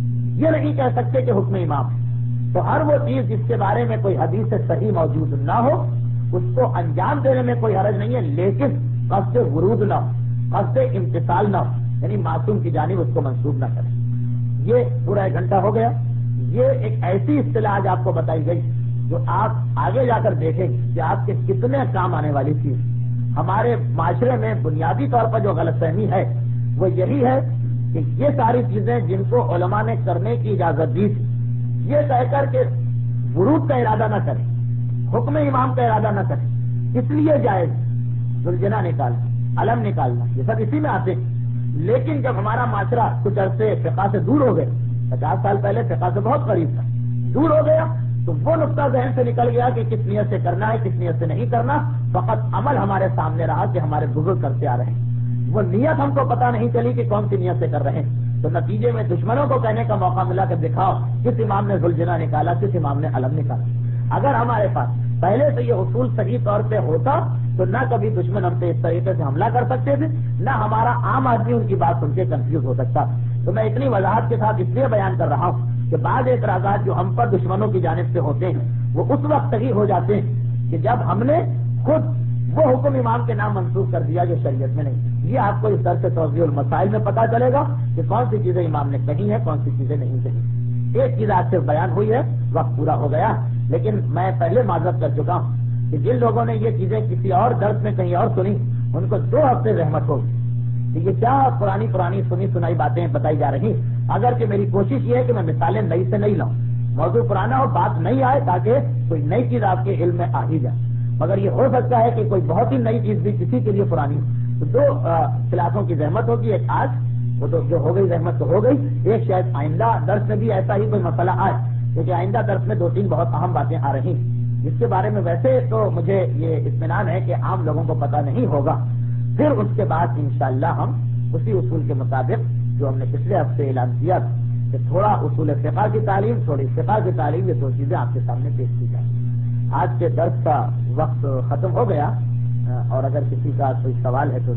یہ نہیں کہہ سکتے کہ حکم امام ہے، تو ہر وہ چیز جس کے بارے میں کوئی حدیث صحیح موجود نہ ہو اس کو انجام دینے میں کوئی حرج نہیں ہے، لیکن قصد ورود نہ ہو، قصد امتثال نہ ہو، یعنی معصوم کی جانب اس کو منسوب نہ کریں۔ یہ پورا 1 گھنٹہ ہو گیا، یہ ایک ایسی اصطلاح آج آپ کو بتائی گئی جو آپ آگے جا کر دیکھیں گے کہ آپ کے کتنے کام آنے والی چیز۔ ہمارے معاشرے میں بنیادی طور پر جو غلط فہمی ہے وہ یہی ہے کہ یہ ساری چیزیں جن کو علماء نے کرنے کی اجازت دی تھی، یہ کہہ کر کے ورود کا ارادہ نہ کریں، حکم امام کا ارادہ نہ کریں، اس لیے جائز سلجنا نکالنا، علم نکالنا، یہ سب اسی میں آتے ہیں۔ لیکن جب ہمارا معاشرہ کچھ عرصے فقہ سے دور ہو گیا، 50 سال پہلے فقہ سے بہت قریب تھا، دور ہو گیا، تو وہ نقطہ ذہن سے نکل گیا کہ کس نیت سے کرنا ہے، کس نیت سے نہیں کرنا، فقط عمل ہمارے سامنے رہا کہ ہمارے بزرگ کرتے آ رہے ہیں، وہ نیت ہم کو پتہ نہیں چلی کہ کون سی نیت سے کر رہے ہیں، تو نتیجے میں دشمنوں کو کہنے کا موقع ملا کہ دکھاؤ کس امام نے ذوالجنا نکالا، کس امام نے علم نکالا۔ اگر ہمارے پاس پہلے سے یہ اصول صحیح طور پہ ہوتا تو نہ کبھی دشمن ہم سے اس طریقے سے حملہ کر سکتے تھے، نہ ہمارا عام آدمی ان کی بات سن کے کنفیوز ہو سکتا۔ تو میں اتنی وضاحت کے ساتھ اس لیے بیان کر رہا ہوں کہ بعض اعتراضات جو ہم پر دشمنوں کی جانب سے ہوتے ہیں وہ اس وقت صحیح ہو جاتے ہیں کہ جب ہم نے خود وہ حکم امام کے نام منسوخ کر دیا جو شریعت میں نہیں۔ یہ آپ کو اس طرح سے توضیح المسائل میں پتا چلے گا کہ کون سی چیزیں امام نے کہی ہیں، کون سی چیزیں نہیں کہی۔ ایک چیز آج سے بیان ہوئی ہے، وقت پورا ہو گیا، لیکن میں پہلے معذرت کر چکا ہوں کہ جن لوگوں نے یہ چیزیں کسی اور درس میں کہیں اور سنی ان کو 2 ہفتے رحمت ہوگی کہ یہ کیا پرانی سنی سنائی باتیں بتائی جا رہی، اگرچہ میری کوشش یہ ہے کہ میں مثالیں نئی سے نہیں لاؤں، موضوع پرانا ہو، بات نہیں آئے تاکہ کوئی نئی چیز آپ کے علم میں آ ہی جائے، مگر یہ ہو سکتا ہے کہ کوئی بہت ہی نئی چیز بھی کسی کے لیے پرانی ہو، تو 2 کلاسوں کی رحمت ہوگی، ایک آج وہ تو جو ہو گئی رحمت تو ہو گئی، ایک شاید آئندہ درس میں بھی ایسا ہی کوئی مسئلہ آئے، کیونکہ آئندہ درس میں 2-3 بہت اہم باتیں آ رہی ہیں جس کے بارے میں ویسے تو مجھے یہ اطمینان ہے کہ عام لوگوں کو پتہ نہیں ہوگا، پھر اس کے بعد انشاءاللہ ہم اسی اصول کے مطابق جو ہم نے پچھلے ہفتے اعلان کیا کہ تھوڑا اصول فقہ کی تعلیم، تھوڑی فقہ کی تعلیم، یہ 2 چیزیں آپ کے سامنے پیش کی جائیں۔ آج کے درس کا وقت ختم ہو گیا، اور اگر کسی کا کوئی سوال ہے تو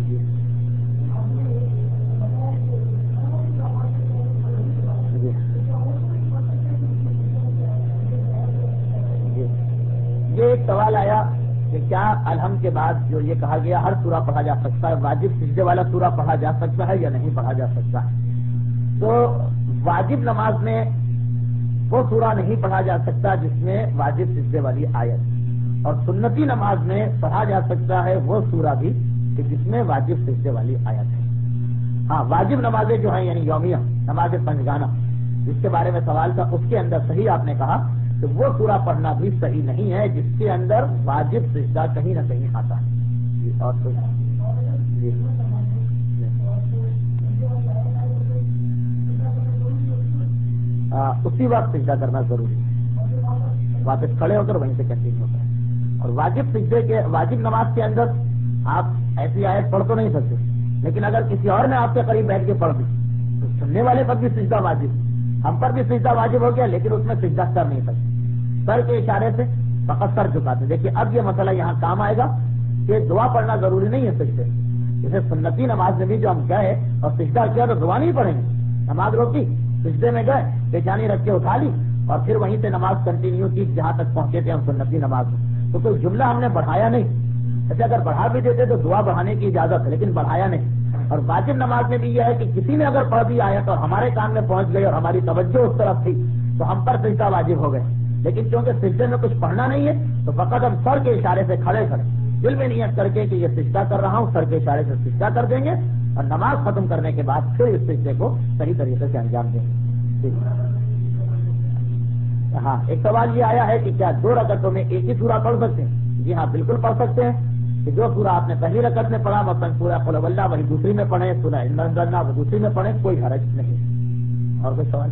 یہ ایک سوال آیا کہ کیا الحم کے بعد جو یہ کہا گیا ہر سورہ پڑھا جا سکتا ہے، واجب سجدے والا سورہ پڑھا جا سکتا ہے یا نہیں پڑھا جا سکتا ہے؟ تو واجب نماز میں وہ سورہ نہیں پڑھا جا سکتا جس میں واجب سجدے والی آیت، اور سنتی نماز میں پڑھا جا سکتا ہے وہ سورہ بھی کہ جس میں واجب سجدے والی آیت ہے۔ ہاں، واجب نمازیں جو ہیں یعنی یومیہ نماز پنجگانہ جس کے بارے میں سوال تھا، اس کے اندر صحیح آپ نے کہا کہ وہ سورہ پڑھنا بھی صحیح نہیں ہے جس کے اندر واجب سجدہ کہیں نہ کہیں آتا ہے۔ اور اسی وقت سجدہ کرنا ضروری ہے، واپس کھڑے ہو کر وہیں سے کنٹینیو ہوتا ہے۔ اور واجب سجدے کے واجب نماز کے اندر آپ ایسی آیت پڑھ تو نہیں سکتے، لیکن اگر کسی اور نے آپ کے قریب بیٹھ کے پڑھ دی تو سننے والے پر بھی سجدہ واجب، ہم پر بھی سجدہ واجب ہو گیا، لیکن اس میں سجدہ کر نہیں سکتے، سر کے اشارے سے فقط سر جھکاتے۔ دیکھیے اب یہ مسئلہ یہاں کام آئے گا کہ دعا پڑھنا ضروری نہیں ہے سجدے، جیسے سنتی نماز میں بھی جو ہم گئے اور سجدہ کیا تو دعا نہیں پڑھیں گے، نماز روکی سجدے میں گئے پیشانی رکھ کے اٹھا لی اور پھر وہیں سے نماز کنٹینیو کی جہاں تک پہنچے تھے ہم سنتی نماز میں، تو کوئی جملہ ہم نے بڑھایا نہیں۔ ایسے اگر بڑھا بھی دیتے تو دعا بڑھانے کی اجازت ہے، لیکن بڑھایا نہیں۔ اور واجب نماز میں بھی یہ ہے کہ کسی نے اگر پڑھ دی آیت اور ہمارے کان میں پہنچ گئی اور ہماری توجہ اس طرف تھی تو ہم پر سجدہ واجب ہو گئے، لیکن کیونکہ سجدے میں کچھ پڑھنا نہیں ہے تو فقط ہم سر کے اشارے سے کھڑے دل میں نیت کر کے کہ یہ سجدہ کر رہا ہوں، سر کے اشارے سے سجدہ کر دیں گے اور نماز ختم کرنے کے بعد پھر اس سجدے کو صحیح طریقے سے انجام دیں گے۔ ہاں، ایک سوال یہ آیا ہے کہ کیا 2 رکعتوں میں ایک ہی سورہ پڑھ سکتے ہیں؟ جی ہاں، بالکل پڑھ سکتے ہیں کہ جو سورہ آپ نے پہلی رکعت میں پڑھا مثلاً سورہ قل هو اللہ وہی دوسری میں پڑھیں، سورہ انا انزلناہ وہ دوسری میں پڑھیں، کوئی حرج نہیں۔ اور کوئی سوال؟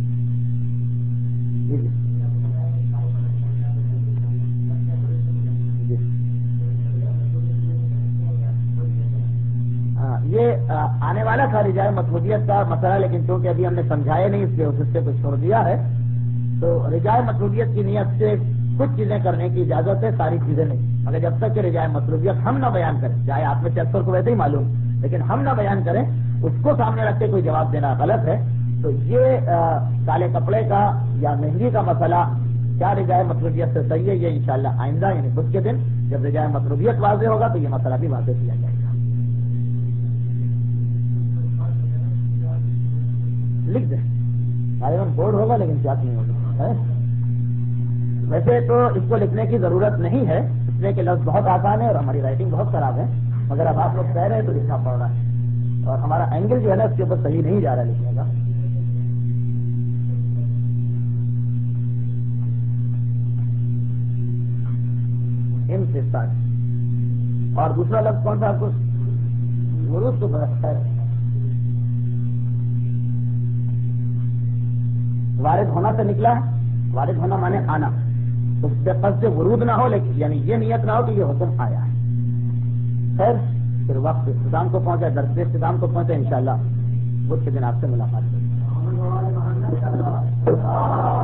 جی جی ہاں، یہ آنے والا تھا رجائے مطلوبیت کا مسئلہ، لیکن چونکہ ابھی ہم نے سمجھایا نہیں اس لیے اس سے کچھ چھوڑ دیا ہے۔ تو رجائے مطلوبیت کی نیت سے کچھ چیزیں کرنے کی اجازت ہے، ساری چیزیں نہیں، مگر جب تک کہ رجائے مطلوبیت ہم نہ بیان کریں، چاہے آپ میں سے اکثر کو ویسے ہی معلوم، لیکن ہم نہ بیان کریں، اس کو سامنے رکھ کے کوئی جواب دینا غلط ہے۔ تو یہ کالے کپڑے کا یا مہندی کا مسئلہ کیا رجائے مطلوبیت سے صحیح ہے، یہ انشاءاللہ آئندہ یعنی خود کے دن جب رجائے مطلوبیت واضح ہوگا تو یہ مسئلہ بھی واضح کیا جائے گا۔ لکھ دیں، بورڈ ہوگا لیکن چاک نہیں ہوگا۔ ویسے تو اس کو لکھنے کی ضرورت نہیں ہے، اس لیے کہ لفظ بہت آسان ہے اور ہماری رائٹنگ بہت خراب ہے، مگر اب آپ لوگ کہہ رہے ہیں تو لکھنا پڑ رہا ہے، اور ہمارا اینگل جو ہے نا اس کے اوپر صحیح نہیں جا رہا لکھنے کا۔ اور دوسرا لفظ کون سا آپ کو؟ ورود تو ہے، وارد ہونا سے نکلا ہے، وارد ہونا مانے آنا، اس سے قصد ورود نہ ہو، لیکن یعنی یہ نیت نہ ہو کہ یہ حکم آیا ہے۔ خیر، پھر وقت اختتام کو پہنچا، درس اختتام کو پہنچا، انشاءاللہ بدھ کے دن آپ سے ملاقات ہوگی۔